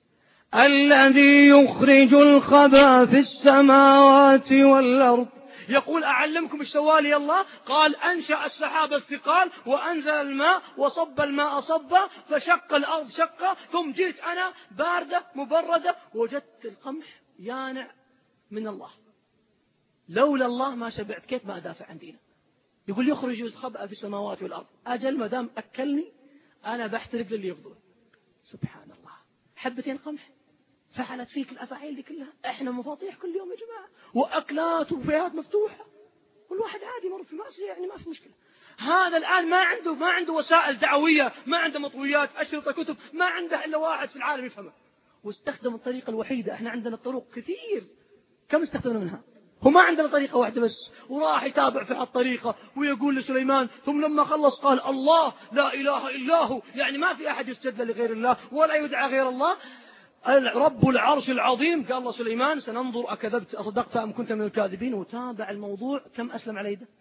الذي يخرج الخبأ في السماوات والأرض. يقول أعلمكم ايش سوالي الله؟ قال أنشأ السحاب الثقال وأنزل الماء وصب الماء صبا فشق الأرض شقا، ثم جئت أنا باردة مبردة وجدت القمح يانع من الله. لولا الله ما شبعت، كيف ما أدافع عن دينه؟ يقول يخرج الخبأ في السماوات والأرض، أجل ما دام أكلني أنا بحترق للي يغضون. سبحان الله، حبتين قمح فعلت فيك الأفاعيل دي كلها. إحنا مفاطيح كل يوم يا جماعة، وأكلات وبيات مفتوحة، والواحد عادي مر في ماسية، يعني ما في مشكلة. هذا الآن ما عنده ما عنده وسائل دعوية، ما عنده مطويات، أشرطة، كتب، ما عنده إلا واحد في العالم يفهمه، واستخدم الطريقة الوحيدة. إحنا عندنا طرق كثير، كم استخدمنا منها؟ هو ما عندنا طريقة واحدة بس، وراح يتابع في هالطريقة ويقول لسليمان، ثم لما خلص قال الله لا إله إلا هو، يعني ما في أحد يسجد لغير الله ولا يدعى غير الله. رب العرش العظيم. قال الله سليمان سننظر أكذبت أصدقت أم كنت من الكاذبين، وتابع الموضوع. كم أسلم على يده؟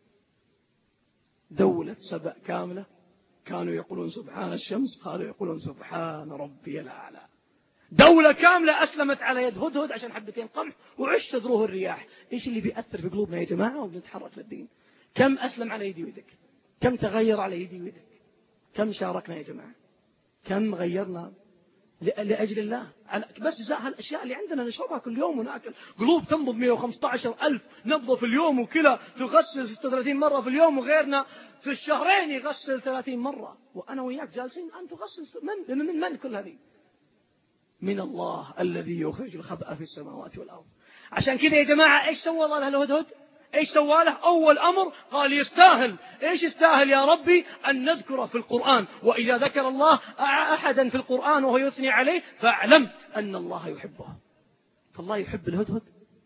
دولة سبأ كاملة كانوا يقولون سبحان الشمس، قالوا يقولون سبحان ربي الأعلى. دولة كاملة أسلمت على يد هدهد عشان حبتين قمح وعش تدروه الرياح. إيش اللي بيأثر في قلوبنا يا جماعة وبنتحرك للدين؟ كم أسلم على يدي ويدك؟ كم تغير على يدي ويدك؟ كم شاركنا يا جماعة؟ كم غيرنا لأجل الله؟ بس جزاء هالأشياء اللي عندنا نشربها كل يوم ونأكل. قلوب تنبض مئة وخمسة عشر ألف نبضة في اليوم، وكلى تغسل ستة وثلاثين مرة في اليوم، وغيرنا في الشهرين يغسل ثلاثين مرة، وأنا وياك جالسين أن تغسل من من من كل هذه؟ من الله الذي يخرج الخبأ في السماوات والأرض. عشان كذا يا جماعة إيش سوى الله للهدهد؟ إيش سوى له؟ أول أمر قال يستاهل. إيش يستاهل يا ربي؟ أن نذكره في القرآن، وإذا ذكر الله أحدا في القرآن وهو يثني عليه فاعلم أن الله يحبه. فالله يحب الهدهد.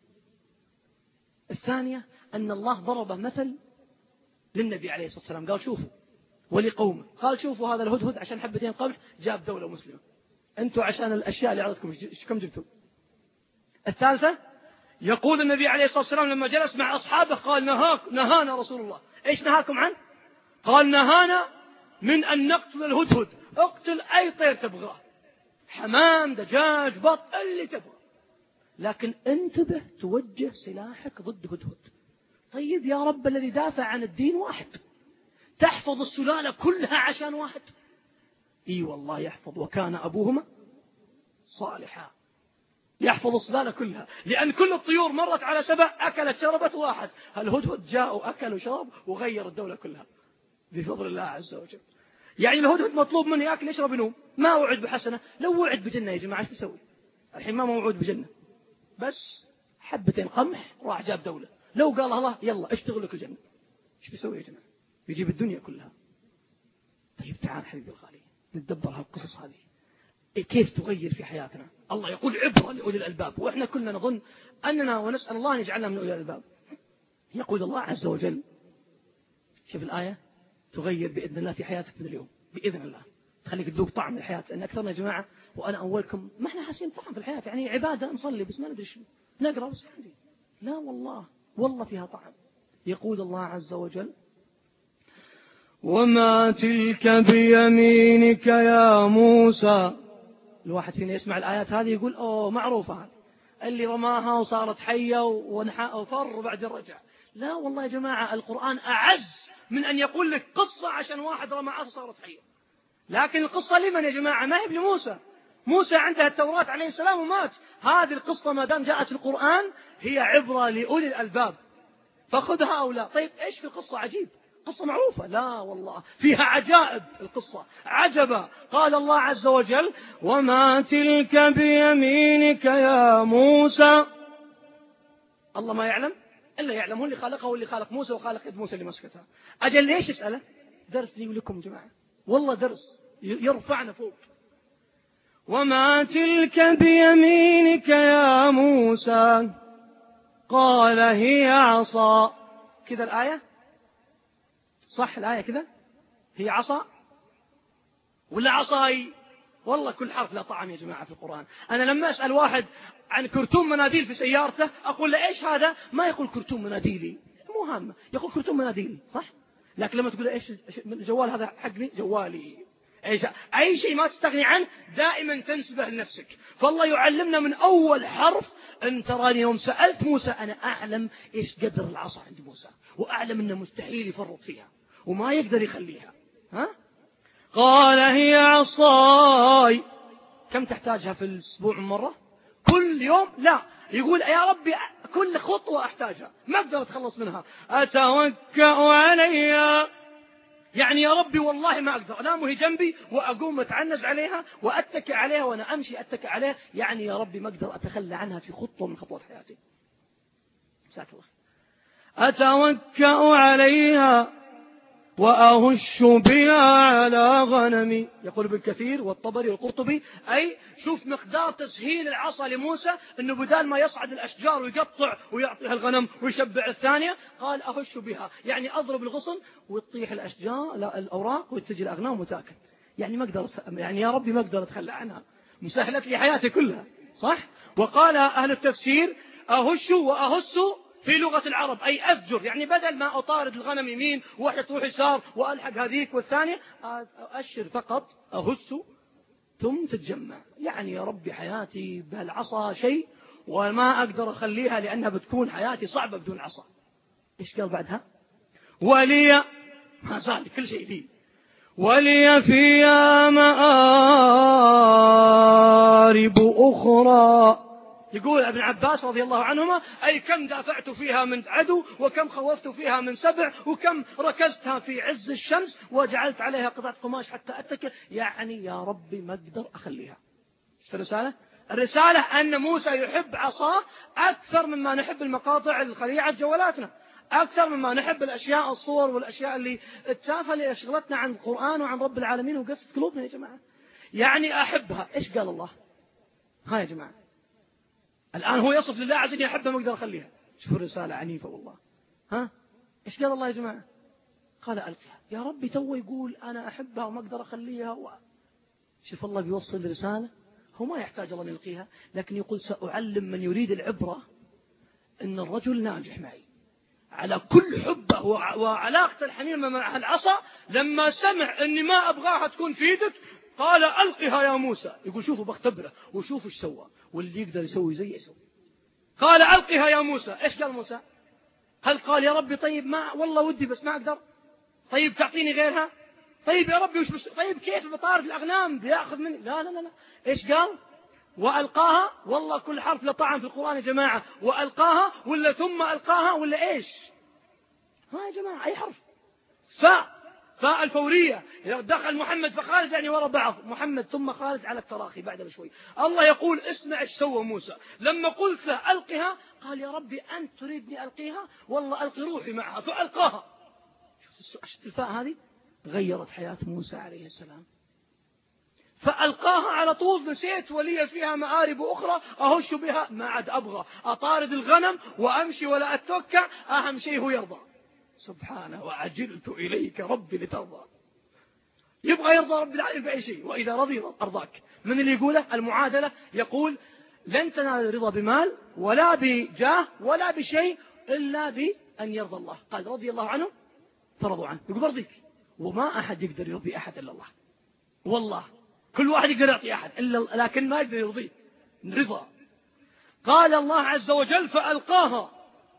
الثانية أن الله ضرب مثل للنبي عليه الصلاة والسلام، قال شوفوا ولقومه، قال شوفوا هذا الهدهد عشان حبتين قمح جاب دولة مسلمة، أنتوا عشان الأشياء اللي عرضتكم كم جبتوا؟ الثالثة يقول النبي عليه الصلاة والسلام لما جلس مع أصحابه قال نهاك نهانا رسول الله. إيش نهاكم عنه؟ قال نهانا من أن نقتل الهدهد. اقتل أي طير تبغاه، حمام، دجاج، بط، اللي تبغاه، لكن انتبه توجه سلاحك ضد هدهد. طيب يا رب الذي دافع عن الدين واحد، تحفظ السلالة كلها عشان واحد؟ إي والله يحفظ، وكان أبوهما صالحا. يحفظ السلالة كلها، لأن كل الطيور مرت على سبع أكلت شربت واحد، الهدهد جاء وأكل وشرب وغير الدولة كلها بفضل الله عز وجل. يعني الهدهد مطلوب منه يأكل يشرب ينوم، ما وعد بحسنة. لو وعد بجنة يا جماعة ايش تسوي؟ الحين ما موعود بجنة، بس حبتين قمح راح جاب دولة. لو قال الله يلا اشتغل لك الجنة، ايش بيسوي يا جماعة؟ يجيب الدنيا كلها. طيب تعال حبيبي الغالي نتدبر هالقصص هذه كيف تغير في حياتنا. الله يقول عبرة لأولي الألباب، وإحنا كلنا نظن أننا ونسأل الله أن يجعلنا من أولي الألباب. يقول الله عز وجل، شوف الآية، تغير بإذن الله في حياتك من اليوم بإذن الله، تخليك تذوق طعم الحياة. لأن أكثرنا يا جماعة وأنا أولكم ما إحنا حاسين طعم في الحياة، يعني عبادة نصلي بس ما ندري شو، نقرأ بس عندي، لا والله والله فيها طعم. يقول الله عز وجل: وما تلك بيمينك يا موسى. الواحد فينا يسمع الآيات هذه يقول أوه معروفة هذه، اللي رماها وصارت حية وفر وبعد رجع. لا والله يا جماعة، القرآن أعز من أن يقول لك قصة عشان واحد رمى عصا صارت حية. لكن القصة لمن يا جماعة؟ ما هي لموسى. موسى عنده التوراة عليه السلام ومات. هذه القصة ما دام جاءت في القرآن هي عبرة لأولي الألباب، فخذها أو لا. طيب إيش في القصة عجيب؟ قصة معروفة؟ لا والله فيها عجائب. القصة عجبا. قال الله عز وجل: وما تلك بيمينك يا موسى. الله ما يعلم إلا يعلم، هو اللي خلقه، هو اللي خلق موسى وخلق يد موسى اللي مسكتها. أجل ليش يسأله؟ درس لي ولكم جماعة، والله درس يرفعنا فوق. وما تلك بيمينك يا موسى قال هي عصا. كذا الآية صح؟ الآية كذا هي عصا ولا عصاي؟ والله كل حرف لا طعم يا جماعة في القرآن. أنا لما أسأل واحد عن كرتون مناديل في سيارته أقول له إيش هذا؟ ما يقول كرتون مناديلي، مو هامة، يقول كرتون مناديلي صح؟ لكن لما تقول له إيش الجوال هذا حقني؟ جوالي. أي شيء ما تستغني عنه دائما تنسبه لنفسك. فالله يعلمنا من أول حرف أن تراني يوم سألت موسى أنا أعلم إيش قدر العصا عند موسى، وأعلم أنه مستحيل يفرط فيها وما يقدر يخليها. ها؟ قال هي عصاي. كم تحتاجها في الأسبوع مرة؟ كل يوم؟ لا، يقول يا ربي كل خطوة أحتاجها، ما أقدر أتخلص منها. أتوكأ عليها، يعني يا ربي والله ما أقدر أنام وهي جنبي وأقوم أتعنز عليها وأتكئ عليها وأنا أمشي أتكئ عليها، يعني يا ربي ما أقدر أتخلى عنها في خطوة من خطوات حياتي. جزاك الله. أتوكأ عليها وأهش بها على غنمي. يقول ابن كثير والطبري والقرطبي، أي شوف مقدار تسهيل العصا لموسى، أنه بدال ما يصعد الأشجار ويقطع ويعطيها الغنم ويشبع الثانية، قال أهش بها، يعني أضرب الغصن وتطيح الأشجار لا الأوراق وتجي الأغنام وتأكل. يعني ما أقدر، يعني يا ربي ما أقدر أتخلى عنها، مسهلت لي حياتي كلها صح. وقال أهل التفسير أهش وأهس في لغة العرب أي أزجر، يعني بدل ما أطارد الغنم يمين وواحدة تروح يسار وألحق هذيك والثانية، أشر فقط أهس ثم تتجمع. يعني يا ربي حياتي بهالعصا شيء وما أقدر أخليها لأنها بتكون حياتي صعبة بدون عصا. إيش قال بعدها؟ ولي، ما زال كل شيء لي، ولي فيها مآرب أخرى. يقول ابن عباس رضي الله عنهما أي كم دافعت فيها من عدو وكم خوفت فيها من سبع وكم ركزتها في عز الشمس وجعلت عليها قطعة قماش حتى أتكل، يعني يا ربي ما أقدر أخليها. ايش الرسالة؟ الرسالة أن موسى يحب عصاه أكثر مما نحب المقاطع الخليعة جوالاتنا، أكثر مما نحب الأشياء الصور والأشياء اللي التافهة اللي أشغلتنا عن القرآن وعن رب العالمين وقصة قلوبنا يا جماعة. يعني أحبها. إيش قال الله؟ ها يا جماعة الآن هو يصف لله عز وجل يحبها ما أقدر أخليها. شوفوا الرسالة عنيفة والله. ها إيش قال الله يا جماعة؟ قال ألقها. يا ربي تو يقول أنا أحبها وما أقدر أخليها و... شوف الله بيوصل الرسالة، هو ما يحتاج الله أن يلقيها، لكن يقول سأعلم من يريد العبرة أن الرجل ناجح معي على كل حبه وعلاقة الحميمة مع العصا. لما سمع أني ما أبغاها تكون في يدك قال ألقها يا موسى. يقول شوفوا بختبره وشوفوا ايش سوى، واللي يقدر يسوي زي يسوي. قال ألقها يا موسى. إيش قال موسى؟ هل قال يا ربي طيب ما والله ودي بس ما أقدر، طيب تعطيني غيرها، طيب يا ربي وش بس... طيب كيف بطارد الأغنام بيأخذ مني؟ لا لا لا لا. إيش قال؟ وألقاها. والله كل حرف لطعم في القرآن يا جماعة. وألقاها ولا ثم ألقاها ولا إيش؟ ها يا جماعة أي حرف؟ فاء فاء الفورية. دخل محمد فخالد يعني وراء بعض، محمد ثم خالد على التراخي بعد بشوي. الله يقول اسمع ايش سوى موسى لما قلت له ألقها، قال يا ربي أنت تريدني ألقيها، والله ألقي روحي معها، فألقاها. شفت الفاء هذه غيرت حياة موسى عليه السلام. فألقاها على طول. نسيت ولي فيها مآرب أخرى أهش بها، ما عاد أبغى أطارد الغنم وأمشي ولا أتوكع، أهم شيء هو يرضى سبحانه. وعجلت إليك ربي لترضى. يبغى يرضى رب العالمين بأي شيء، وإذا رضي أرضاك. من اللي يقوله؟ المعادلة. يقول لن تنال الرضا بمال ولا بجاه ولا بشيء إلا أن يرضى الله. قال رضي الله عنه فرضوا عنه. يقول برضيك، وما أحد يقدر يرضي أحد إلا الله. والله كل واحد يقدر يعطي أحد إلا، لكن ما يقدر يرضيه رضا. قال الله عز وجل فألقاها.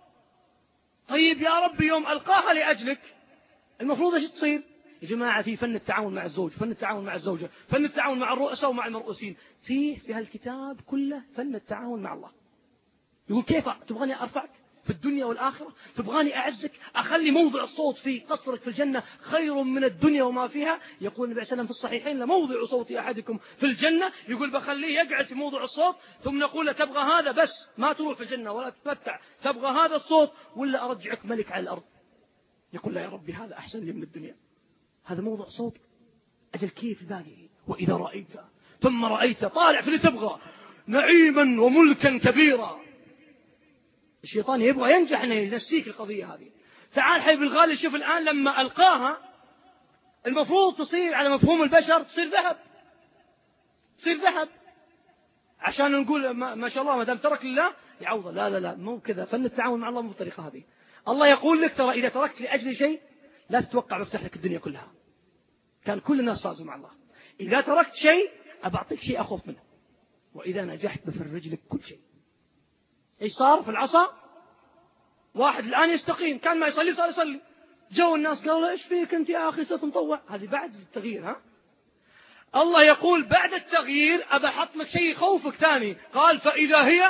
طيب يا رب يوم ألقاها لأجلك المفروض ايش تصير؟ يا جماعة في فن التعاون مع الزوج، فن التعاون مع الزوجة، فن التعاون مع الرؤساء ومع المرؤوسين، فيه في هالكتاب كله فن التعاون مع الله. يقول كيف تبغاني أرفعك في الدنيا والآخرة؟ تبغاني أعزك؟ أخلي موضع الصوت في قصرك في الجنة خير من الدنيا وما فيها. يقول النبي صلى الله عليه وسلم في الصحيحين لموضع صوت أحدكم في الجنة، يقول بخليه يقعد في موضع الصوت ثم نقول له تبغى هذا بس ما تروح في الجنة ولا تتمتع، تبغى هذا الصوت ولا أرجعك ملك على الأرض؟ يقول لا يا ربي هذا أحسن لي من الدنيا، هذا موضع صوت. أجل كيف الباقي؟ وإذا رأيت ثم رأيت طالع في اللي تبغى نعيما وملكا كبيرا. الشيطان يبغى ينجح أنه ينسيك القضية هذه. تعال حبيب الغالي شوف الآن لما ألقاها المفروض تصير على مفهوم البشر تصير ذهب، تصير ذهب عشان نقول ما, ما شاء الله ما دام ترك لله يعوض. لا لا لا مو كذا. فن التعاون مع الله مو بالطريقة هذه. الله يقول لك ترى إذا تركت لأجل شيء لا تتوقع مفتح لك الدنيا كلها. كان كل الناس فازوا مع الله. إذا تركت شيء أبعطيك شيء أخوف منه، وإذا نجحت بفرج لك كل شيء. إيش صار في العصا؟ واحد الآن يستقيم كان ما يصلي صار يصلي. جو الناس قالوا له إيش فيك أنت يا أخي ستنطوع؟ هذه بعد التغيير. ها الله يقول بعد التغيير أبحط لك شيء يخوفك ثاني. قال فإذا هي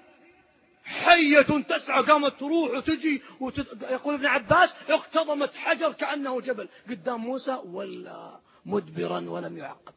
حية تسعى قامت تروح وتجي وتت... يقول ابن عباس اقتضمت حجر كأنه جبل قدام موسى ولا مدبرا ولم يعقب.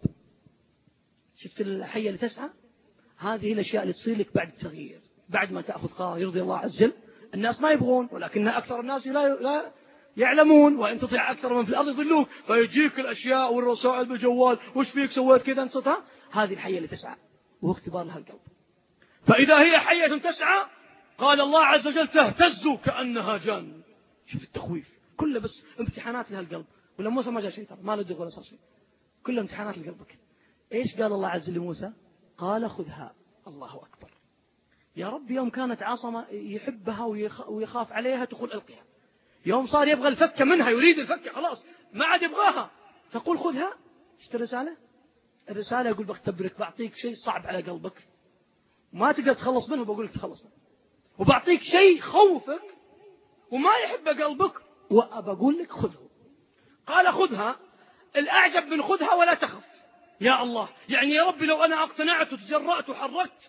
شفت الحية اللي تسعى؟ هذه الأشياء اللي تصير لك بعد التغيير، بعد ما تأخذ قرار يرضي الله عز وجل. الناس ما يبغون ولكن أكثر الناس لا لا يعلمون، وإن تطيع أكثر من في الأرض يضلوك، فيجيك الأشياء والرسائل بالجوال وش فيك سويت كذا انصتها. هذه الحية اللي تسعى وهو اختبار لها القلب. فإذا هي حية تسعى قال الله عز وجل تهتز كأنها جان. شوف التخويف كله بس امتحانات لها القلب. ولا موسى ما جاء شيء ترى ما لدغ ولا صار شيء، كله امتحانات لقلبك. إيش قال الله عز وجل لموسى؟ قال خذها. الله أكبر يا رب. يوم كانت عصمة يحبها ويخاف عليها تقول ألقيها، يوم صار يبغى الفكة منها يريد الفكة خلاص ما عاد يبغاها تقول خذها. اشت الرسالة؟ الرسالة يقول بختبرك بعطيك شيء صعب على قلبك ما تقدر تخلص منه وبقول لك تخلص منه، وبعطيك شيء خوفك وما يحب قلبك وأبقول لك خذه. قال خذها. الأعجب من خذها ولا تخف. يا الله يعني يا ربي لو أنا اقتنعت وتجرأت وحركت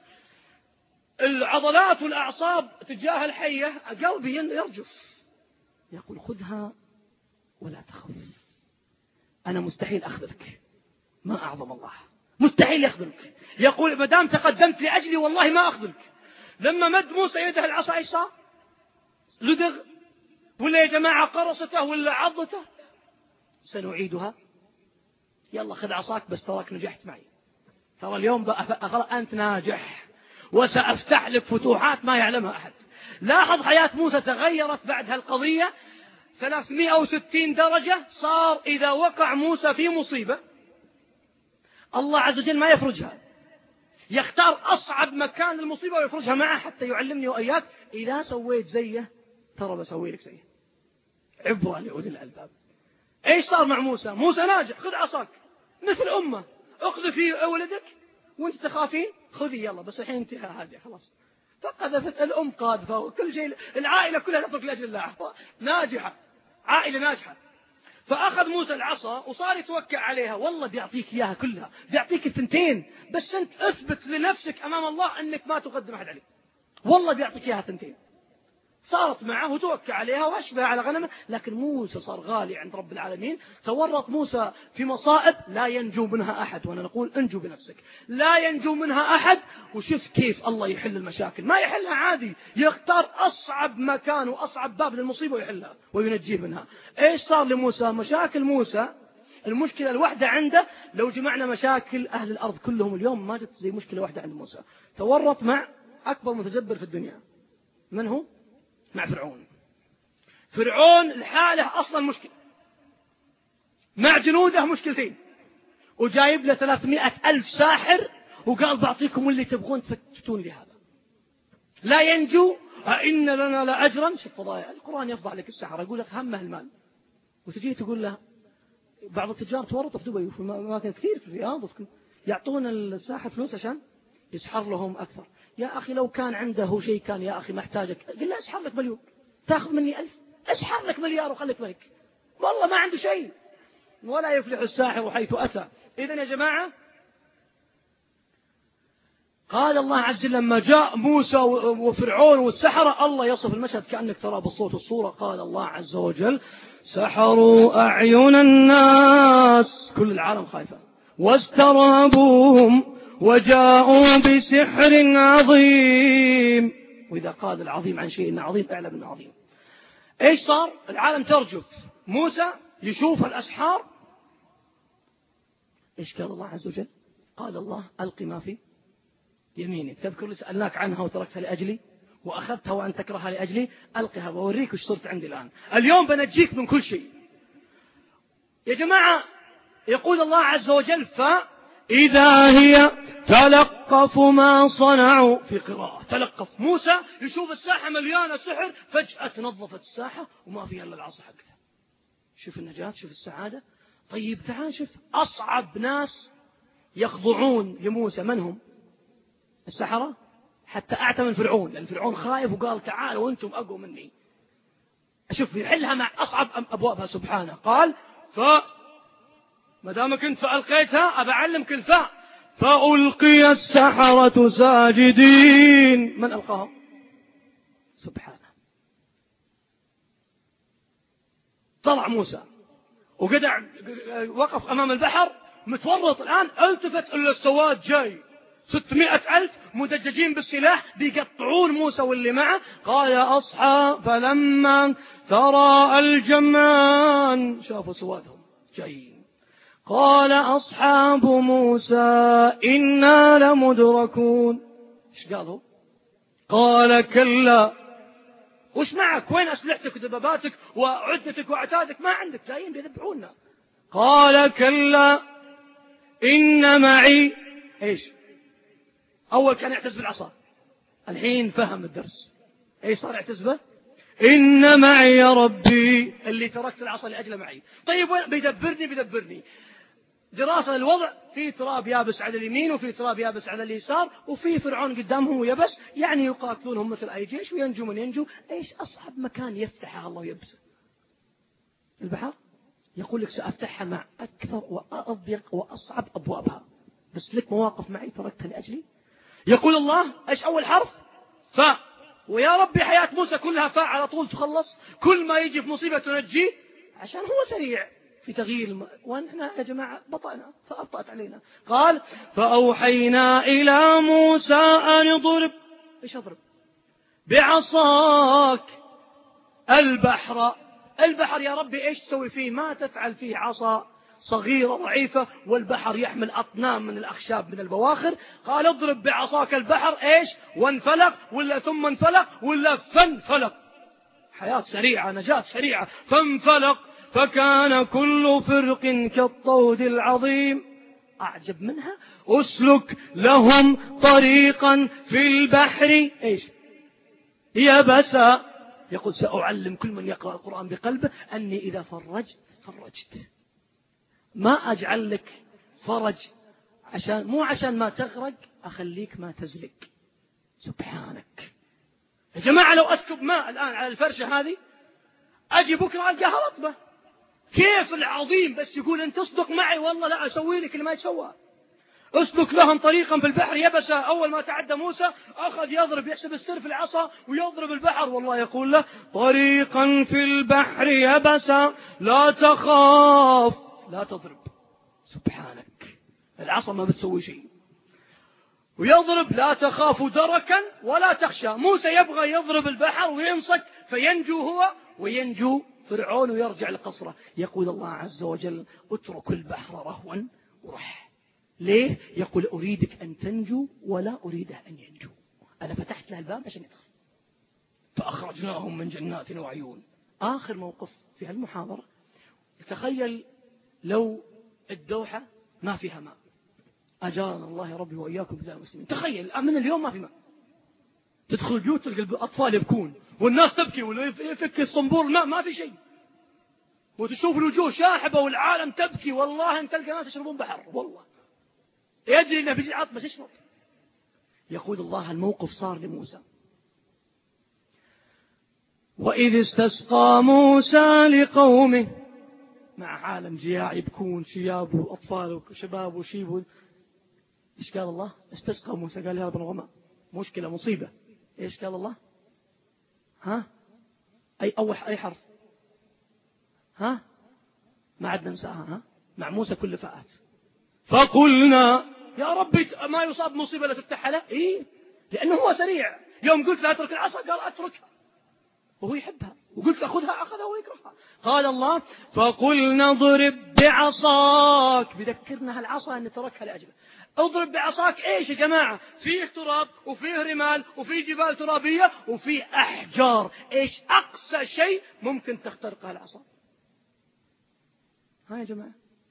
العضلات والأعصاب تجاه الحية قلبي يرجف. يقول خذها ولا تخف. أنا مستحيل أخذلك، ما أعظم الله، مستحيل يخذلك. يقول ما دام تقدمت لأجلي والله ما أخذلك. لما مد موسى يده العصا إيش صار؟ لدغ ولا يا جماعة قرصته ولا عضته؟ سنعيدها. يلا خذ عصاك بس تراك نجحت معي، ترى اليوم بقى أنت ناجح وسأفتح لك فتوحات ما يعلمها أحد. لاحظ حياة موسى تغيرت بعد هالقضية ثلاثمائة وستين درجة. صار إذا وقع موسى في مصيبة الله عز وجل ما يفرجها، يختار أصعب مكان المصيبة ويفرجها معه حتى يعلمني وإياك إذا سويت زيه ترى بسوي لك زيه. عبرة لأولي الألباب. إيش صار مع موسى؟ موسى ناجح خذ عصاك مثل أمه أخذ في ولدك وانت تخافين خذي يلا بس الحين انت هادئة خلاص. فقذفت الأم قاذفة وكل شيء العائلة كلها تترك لأجل الله. ناجحة عائلة ناجحة. فأخذ موسى العصا وصار يتوكل عليها. والله بيعطيك إياها كلها، بيعطيك الثنتين بس أنت أثبت لنفسك أمام الله أنك ما تقدم أحد عليك. والله بيعطيك إياها ثنتين. صارت معه وتوكل عليها وأشبه على غنمه. لكن موسى صار غالي عند رب العالمين. تورط موسى في مصائب لا ينجو منها أحد، وأنا نقول انجو بنفسك، لا ينجو منها أحد. وشوف كيف الله يحل المشاكل، ما يحلها عادي، يختار أصعب مكان وأصعب باب للمصيبة ويحلها وينجيه منها. إيش صار لموسى؟ مشاكل موسى المشكلة الواحدة عنده لو جمعنا مشاكل أهل الأرض كلهم اليوم ما جت زي مشكلة واحدة عند موسى. تورط مع أكبر متجبر في الدنيا. من هو؟ مع فرعون. فرعون الحالة أصلا مشكلة، مع جنوده مشكلتين، وجايب له ثلاثمائة ألف ساحر وقال بعطيكم اللي تبغون تفتتون لي هذا. لا ينجو أئن لنا لأجرا. شوف فضايا القرآن يفضح لك السحرة، يقول لك همه المال، وتجي تقول له بعض التجار تورطوا في دبي وفي أماكن كثير في الرياض يعطون الساحر فلوس عشان يسحر لهم أكثر. يا أخي لو كان عنده شيء كان يا أخي محتاجك، قل له أسحر لك مليون، تأخذ مني ألف، أسحر لك مليار وخليك ملك. والله ما عنده شيء. ولا يفلح الساحر حيث أتى. إذن يا جماعة قال الله عز وجل لما جاء موسى وفرعون والسحرة، الله يصف المشهد كأنك ترى بالصوت والصورة. قال الله عز وجل سحروا أعين الناس، كل العالم خايفة، واسترهبوهم وجاءوا بسحر عظيم. وإذا قال العظيم عن شيء عظيم اعلم انه عظيم. ايش صار؟ العالم ترجف، موسى يشوف الأسحار. ايش قال الله عز وجل؟ قال الله ألق ما في يمينك، تذكر اللي سألناك عنها وتركتها لأجلي وأخذتها وأن تكرهها لأجلي، ألقها وأوريك وش صرت عندي الآن. اليوم بنجيك من كل شيء يا جماعة. يقول الله عز وجل فإذا هي تلقف ما صنعوا، في قراءة تلقف. موسى يشوف الساحة مليانة سحر، فجأة تنظفت الساحة وما فيها إلا العصا حقتها. شوف النجاة، شوف السعادة. طيب تعال شوف أصعب ناس يخضعون لموسى من هم؟ السحرة، حتى أعتى من فرعون، لأن فرعون خايف وقال تعالوا وأنتم أقوى مني. أشوف يحلها مع أصعب أبوابها سبحانه. قال ف ما دامك أنت فألقيتها أبى أعلمك الفاء. فألقي السحرة ساجدين. من ألقاهم؟ سبحانه. طلع موسى وقدع وقف أمام البحر متورط. الآن التفت إلا السواد جاي ستمائة ألف مدججين بالسلاح بيقطعون موسى واللي معه. قال يا أصحاب فلما ترى الجمعان، شافوا سوادهم جايين، قال أصحاب موسى إنا لمدركون. إيش قالوا؟ قال كلا. وش معك؟ وين أسلحتك ودباباتك وعدتك وعتادك؟ ما عندك، جايين بيذبحونا. قال كلا إن معي. إيش؟ أول كان يعتز بالعصا، الحين فهم الدرس. إيش صار يعتز به؟ إن معي ربي، اللي تركت العصا لأجل معي. طيب وين بيدبرني؟ بيدبرني دراسة الوضع، في تراب يابس على اليمين وفي تراب يابس على اليسار وفي فرعون قدامهم ويبس، يعني يقاتلونهم مثل أي جيش وينجو من ينجو. إيش أصعب مكان يفتحها الله ويبسه؟ البحر. يقول لك سأفتحها مع أكثر وأضيق وأصعب أبوابها، بس لك مواقف معي تركتها لأجلي. يقول الله إيش أول حرف؟ فاء. ويا ربي حياة موسى كلها فاء على طول تخلص، كل ما يجي في مصيبة تنجيه عشان هو سريع في تغيير الم... ونحن يا جماعة بطأنا فأبطأت علينا. قال فأوحينا إلى موسى أن اضرب. إيش أضرب؟ بعصاك البحر. البحر يا ربي إيش تسوي فيه؟ ما تفعل فيه عصا صغيرة ضعيفة، والبحر يحمل أطنان من الأخشاب من البواخر. قال اضرب بعصاك البحر. إيش؟ وانفلق ولا ثم انفلق ولا فانفلق. حياة سريعة، نجاة سريعة. فانفلق فكان كل فرق كالطود العظيم. أعجب منها أسلك لهم طريقا في البحر. إيش؟ يبسا. يقول سأعلم كل من يقرأ القرآن بقلبه أني إذا فرجت فرجت، ما أجعل لك فرج عشان مو عشان ما تغرق، أخليك ما تزلق. سبحانك يا جماعة. لو أسكب ماء الآن على الفرشة هذه أجي بكرة ألقاها رطبة. كيف العظيم بس يقول أنت تصدق معي والله لا أسوي لك اللي ما يتسوى. اسلك لهم طريقا في البحر يبسا. أول ما تعدى موسى أخذ يضرب، يحسب السر في العصا ويضرب البحر، والله يقول له طريقا في البحر يبسا لا تخاف لا تضرب. سبحانك، العصا ما بتسوي شيء. ويضرب لا تخاف دركا ولا تخشى. موسى يبغى يضرب البحر ويمسك فينجو هو وينجو فرعون ويرجع لقصره. يقول الله عز وجل اترك البحر رهوا ورح. ليه؟ يقول أريدك أن تنجو ولا أريده أن ينجو. أنا فتحت له الباب عشان يدخل. فأخرجناهم من جنات وعيون. آخر موقف في هالمحاضرة، تخيل لو الدوحة ما فيها ماء. أجارنا الله يا ربي وإياكم بذلك المسلمين. تخيل من اليوم ما في ماء، تدخل بيوت تلقى الأطفال يبكون والناس تبكي ويفك الصنبور الماء ما في شيء، وتشوف الوجوه شاحبة والعالم تبكي. والله أن تلقى ناس يشربون بحر، والله يدري أنه بيجي عطب بس يشرب. يقول الله الموقف صار لموسى: وإذ استسقى موسى لقومه، مع عالم جياع يبكون شياب وأطفال وشباب وشيب. إيش قال الله؟ استسقى موسى، قال يا رب الغمام، مشكلة مصيبة. إيش قال الله؟ ها أي أول أي حرف؟ ها ما عاد ننساها. ها مع موسى كل فاءات. فقلنا يا ربي ما يصاب مصيبة لا تفتحها له. إيه لأنه هو سريع. يوم قلت لا أترك العصا قال أتركها، وهو يحبها. وقلت أخذها أخذها ويكرهها. قال الله فقلنا اضرب بعصاك، بذكرنا هالعصا أن تركها لأجله. اضرب بعصاك. إيش يا جماعة؟ فيه تراب وفيه رمال وفيه جبال ترابية وفيه أحجار. إيش أقصى شيء ممكن تخترقها العصا؟ ها يا جماعة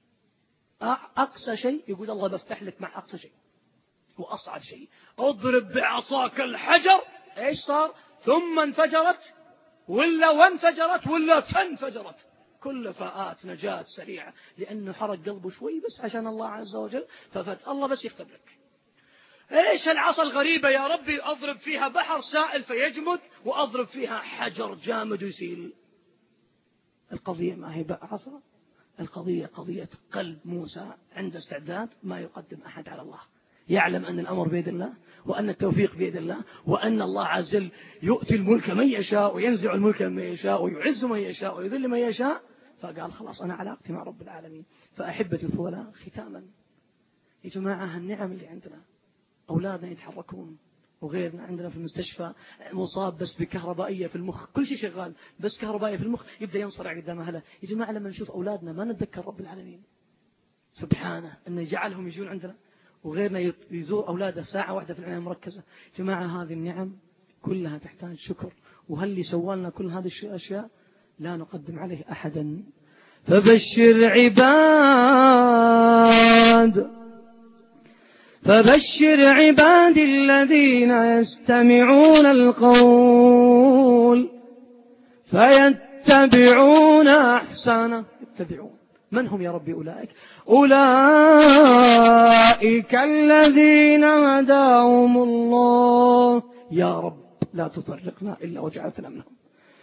أقصى شيء يقول الله بفتح لك مع أقصى شيء وأصعب شيء. اضرب بعصاك الحجر. إيش صار؟ ثم انفجرت ولا وانفجرت ولا فانفجرت. كل فاءات نجاة سريعة، لأنه حرق قلبه شوي بس عشان الله عز وجل، ففت الله بس يختبرك. إيش العصا الغريبة يا ربي؟ أضرب فيها بحر سائل فيجمد، وأضرب فيها حجر جامد يسيل. القضية ما هي عصا، القضية قضية قلب موسى عند استعداد ما يقدم أحد على الله. يعلم أن الأمر بيد الله، وأن التوفيق بيد الله، وأن الله عز وجل يؤتي الملك من يشاء وينزع الملك من يشاء ويعز من يشاء ويذل من يشاء. فقال خلاص أنا علاقتي مع رب العالمين. فأحبتي الفضلاء ختاما يا جماعة، النعم اللي عندنا أولادنا يتحركون، وغيرنا عندنا في المستشفى مصاب بس بكهربائية في المخ، كل شيء شغال بس كهربائية في المخ يبدأ ينصرع قدام أهله. يا جماعة لما نشوف أولادنا ما نتذكر رب العالمين سبحانه أنه يجعلهم يجون عندنا، وغيرنا يزور أولاده ساعة واحدة في العناية المركزة. جماعة هذه النعم كلها تحتاج شكر، وهل اللي سوالنا كل هذه الأشياء لا نقدم عليه أحدا. فبشر عباد فبشر عبادي الذين يستمعون القول فيتبعون أحسنه. يتبعون من هم يا ربي؟ أولئك أولئك الذين هداهم الله. يا رب لا تفرقنا إلا وجعلتنا منهم.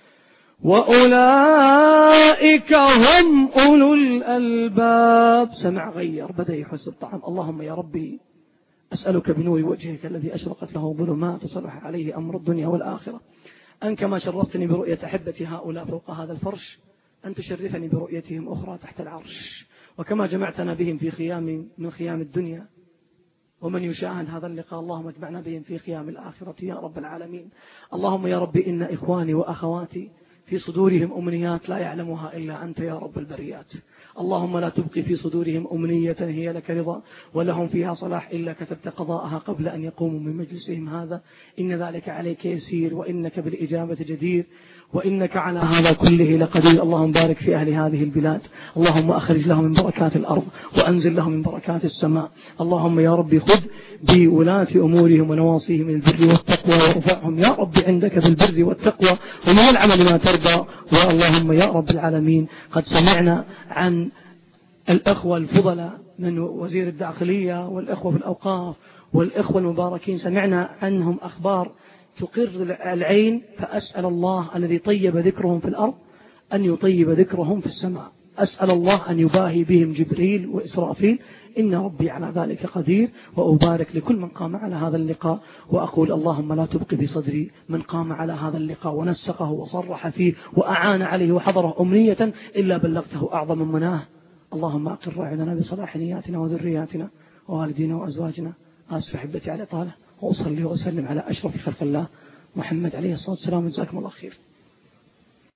وأولئك هم أولو الألباب. سمع غير بدأ يحس الطعم. اللهم يا ربي أسألك بنور وجهك الذي أشرقت له ظلمات وصلح عليه أمر الدنيا والآخرة، أن كما شرفتني برؤية أحبة هؤلاء فوق هذا الفرش أن تشرفني برؤيتهم أخرى تحت العرش، وكما جمعتنا بهم في خيام من خيام الدنيا ومن يشاهد هذا اللقاء اللهم اجمعنا بهم في خيام الآخرة يا رب العالمين. اللهم يا ربي إن إخواني وأخواتي في صدورهم أمنيات لا يعلمها إلا أنت يا رب البريات. اللهم لا تبقي في صدورهم أمنية هي لك رضا ولهم فيها صلاح إلا كتبت قضاءها قبل أن يقوموا من مجلسهم هذا. إن ذلك عليك يسير وإنك بالإجابة جدير وإنك على هذا كله لقدير. اللهم بارك في أهل هذه البلاد، اللهم أخرج لهم من بركات الأرض وأنزل لهم من بركات السماء. اللهم يا ربي خذ بولاة أمورهم ونواصيهم من البر والتقوى وارفعهم يا رب عندك بالبر والتقوى ومن العمل ما ترضى. واللهم يا رب العالمين قد سمعنا عن الأخوة الفضلاء من وزير الداخلية والأخوة في الأوقاف والأخوة المباركين، سمعنا عنهم أخبار تقر العين، فأسأل الله الذي طيب ذكرهم في الأرض أن يطيب ذكرهم في السماء. أسأل الله أن يباهي بهم جبريل وإسرافيل، إن ربي على ذلك قدير. وأبارك لكل من قام على هذا اللقاء وأقول اللهم لا تبقي بصدري من قام على هذا اللقاء ونسقه وصرح فيه وأعان عليه وحضره أمنية إلا بلغته أعظم من مناه. اللهم أقر أعيننا بصلاح نياتنا وذرياتنا ووالدينا وأزواجنا. آسف أحبتي على طالة، وأصلي وأسلم على أشرف خلق الله محمد عليه الصلاة والسلام. جزاكم الله خير.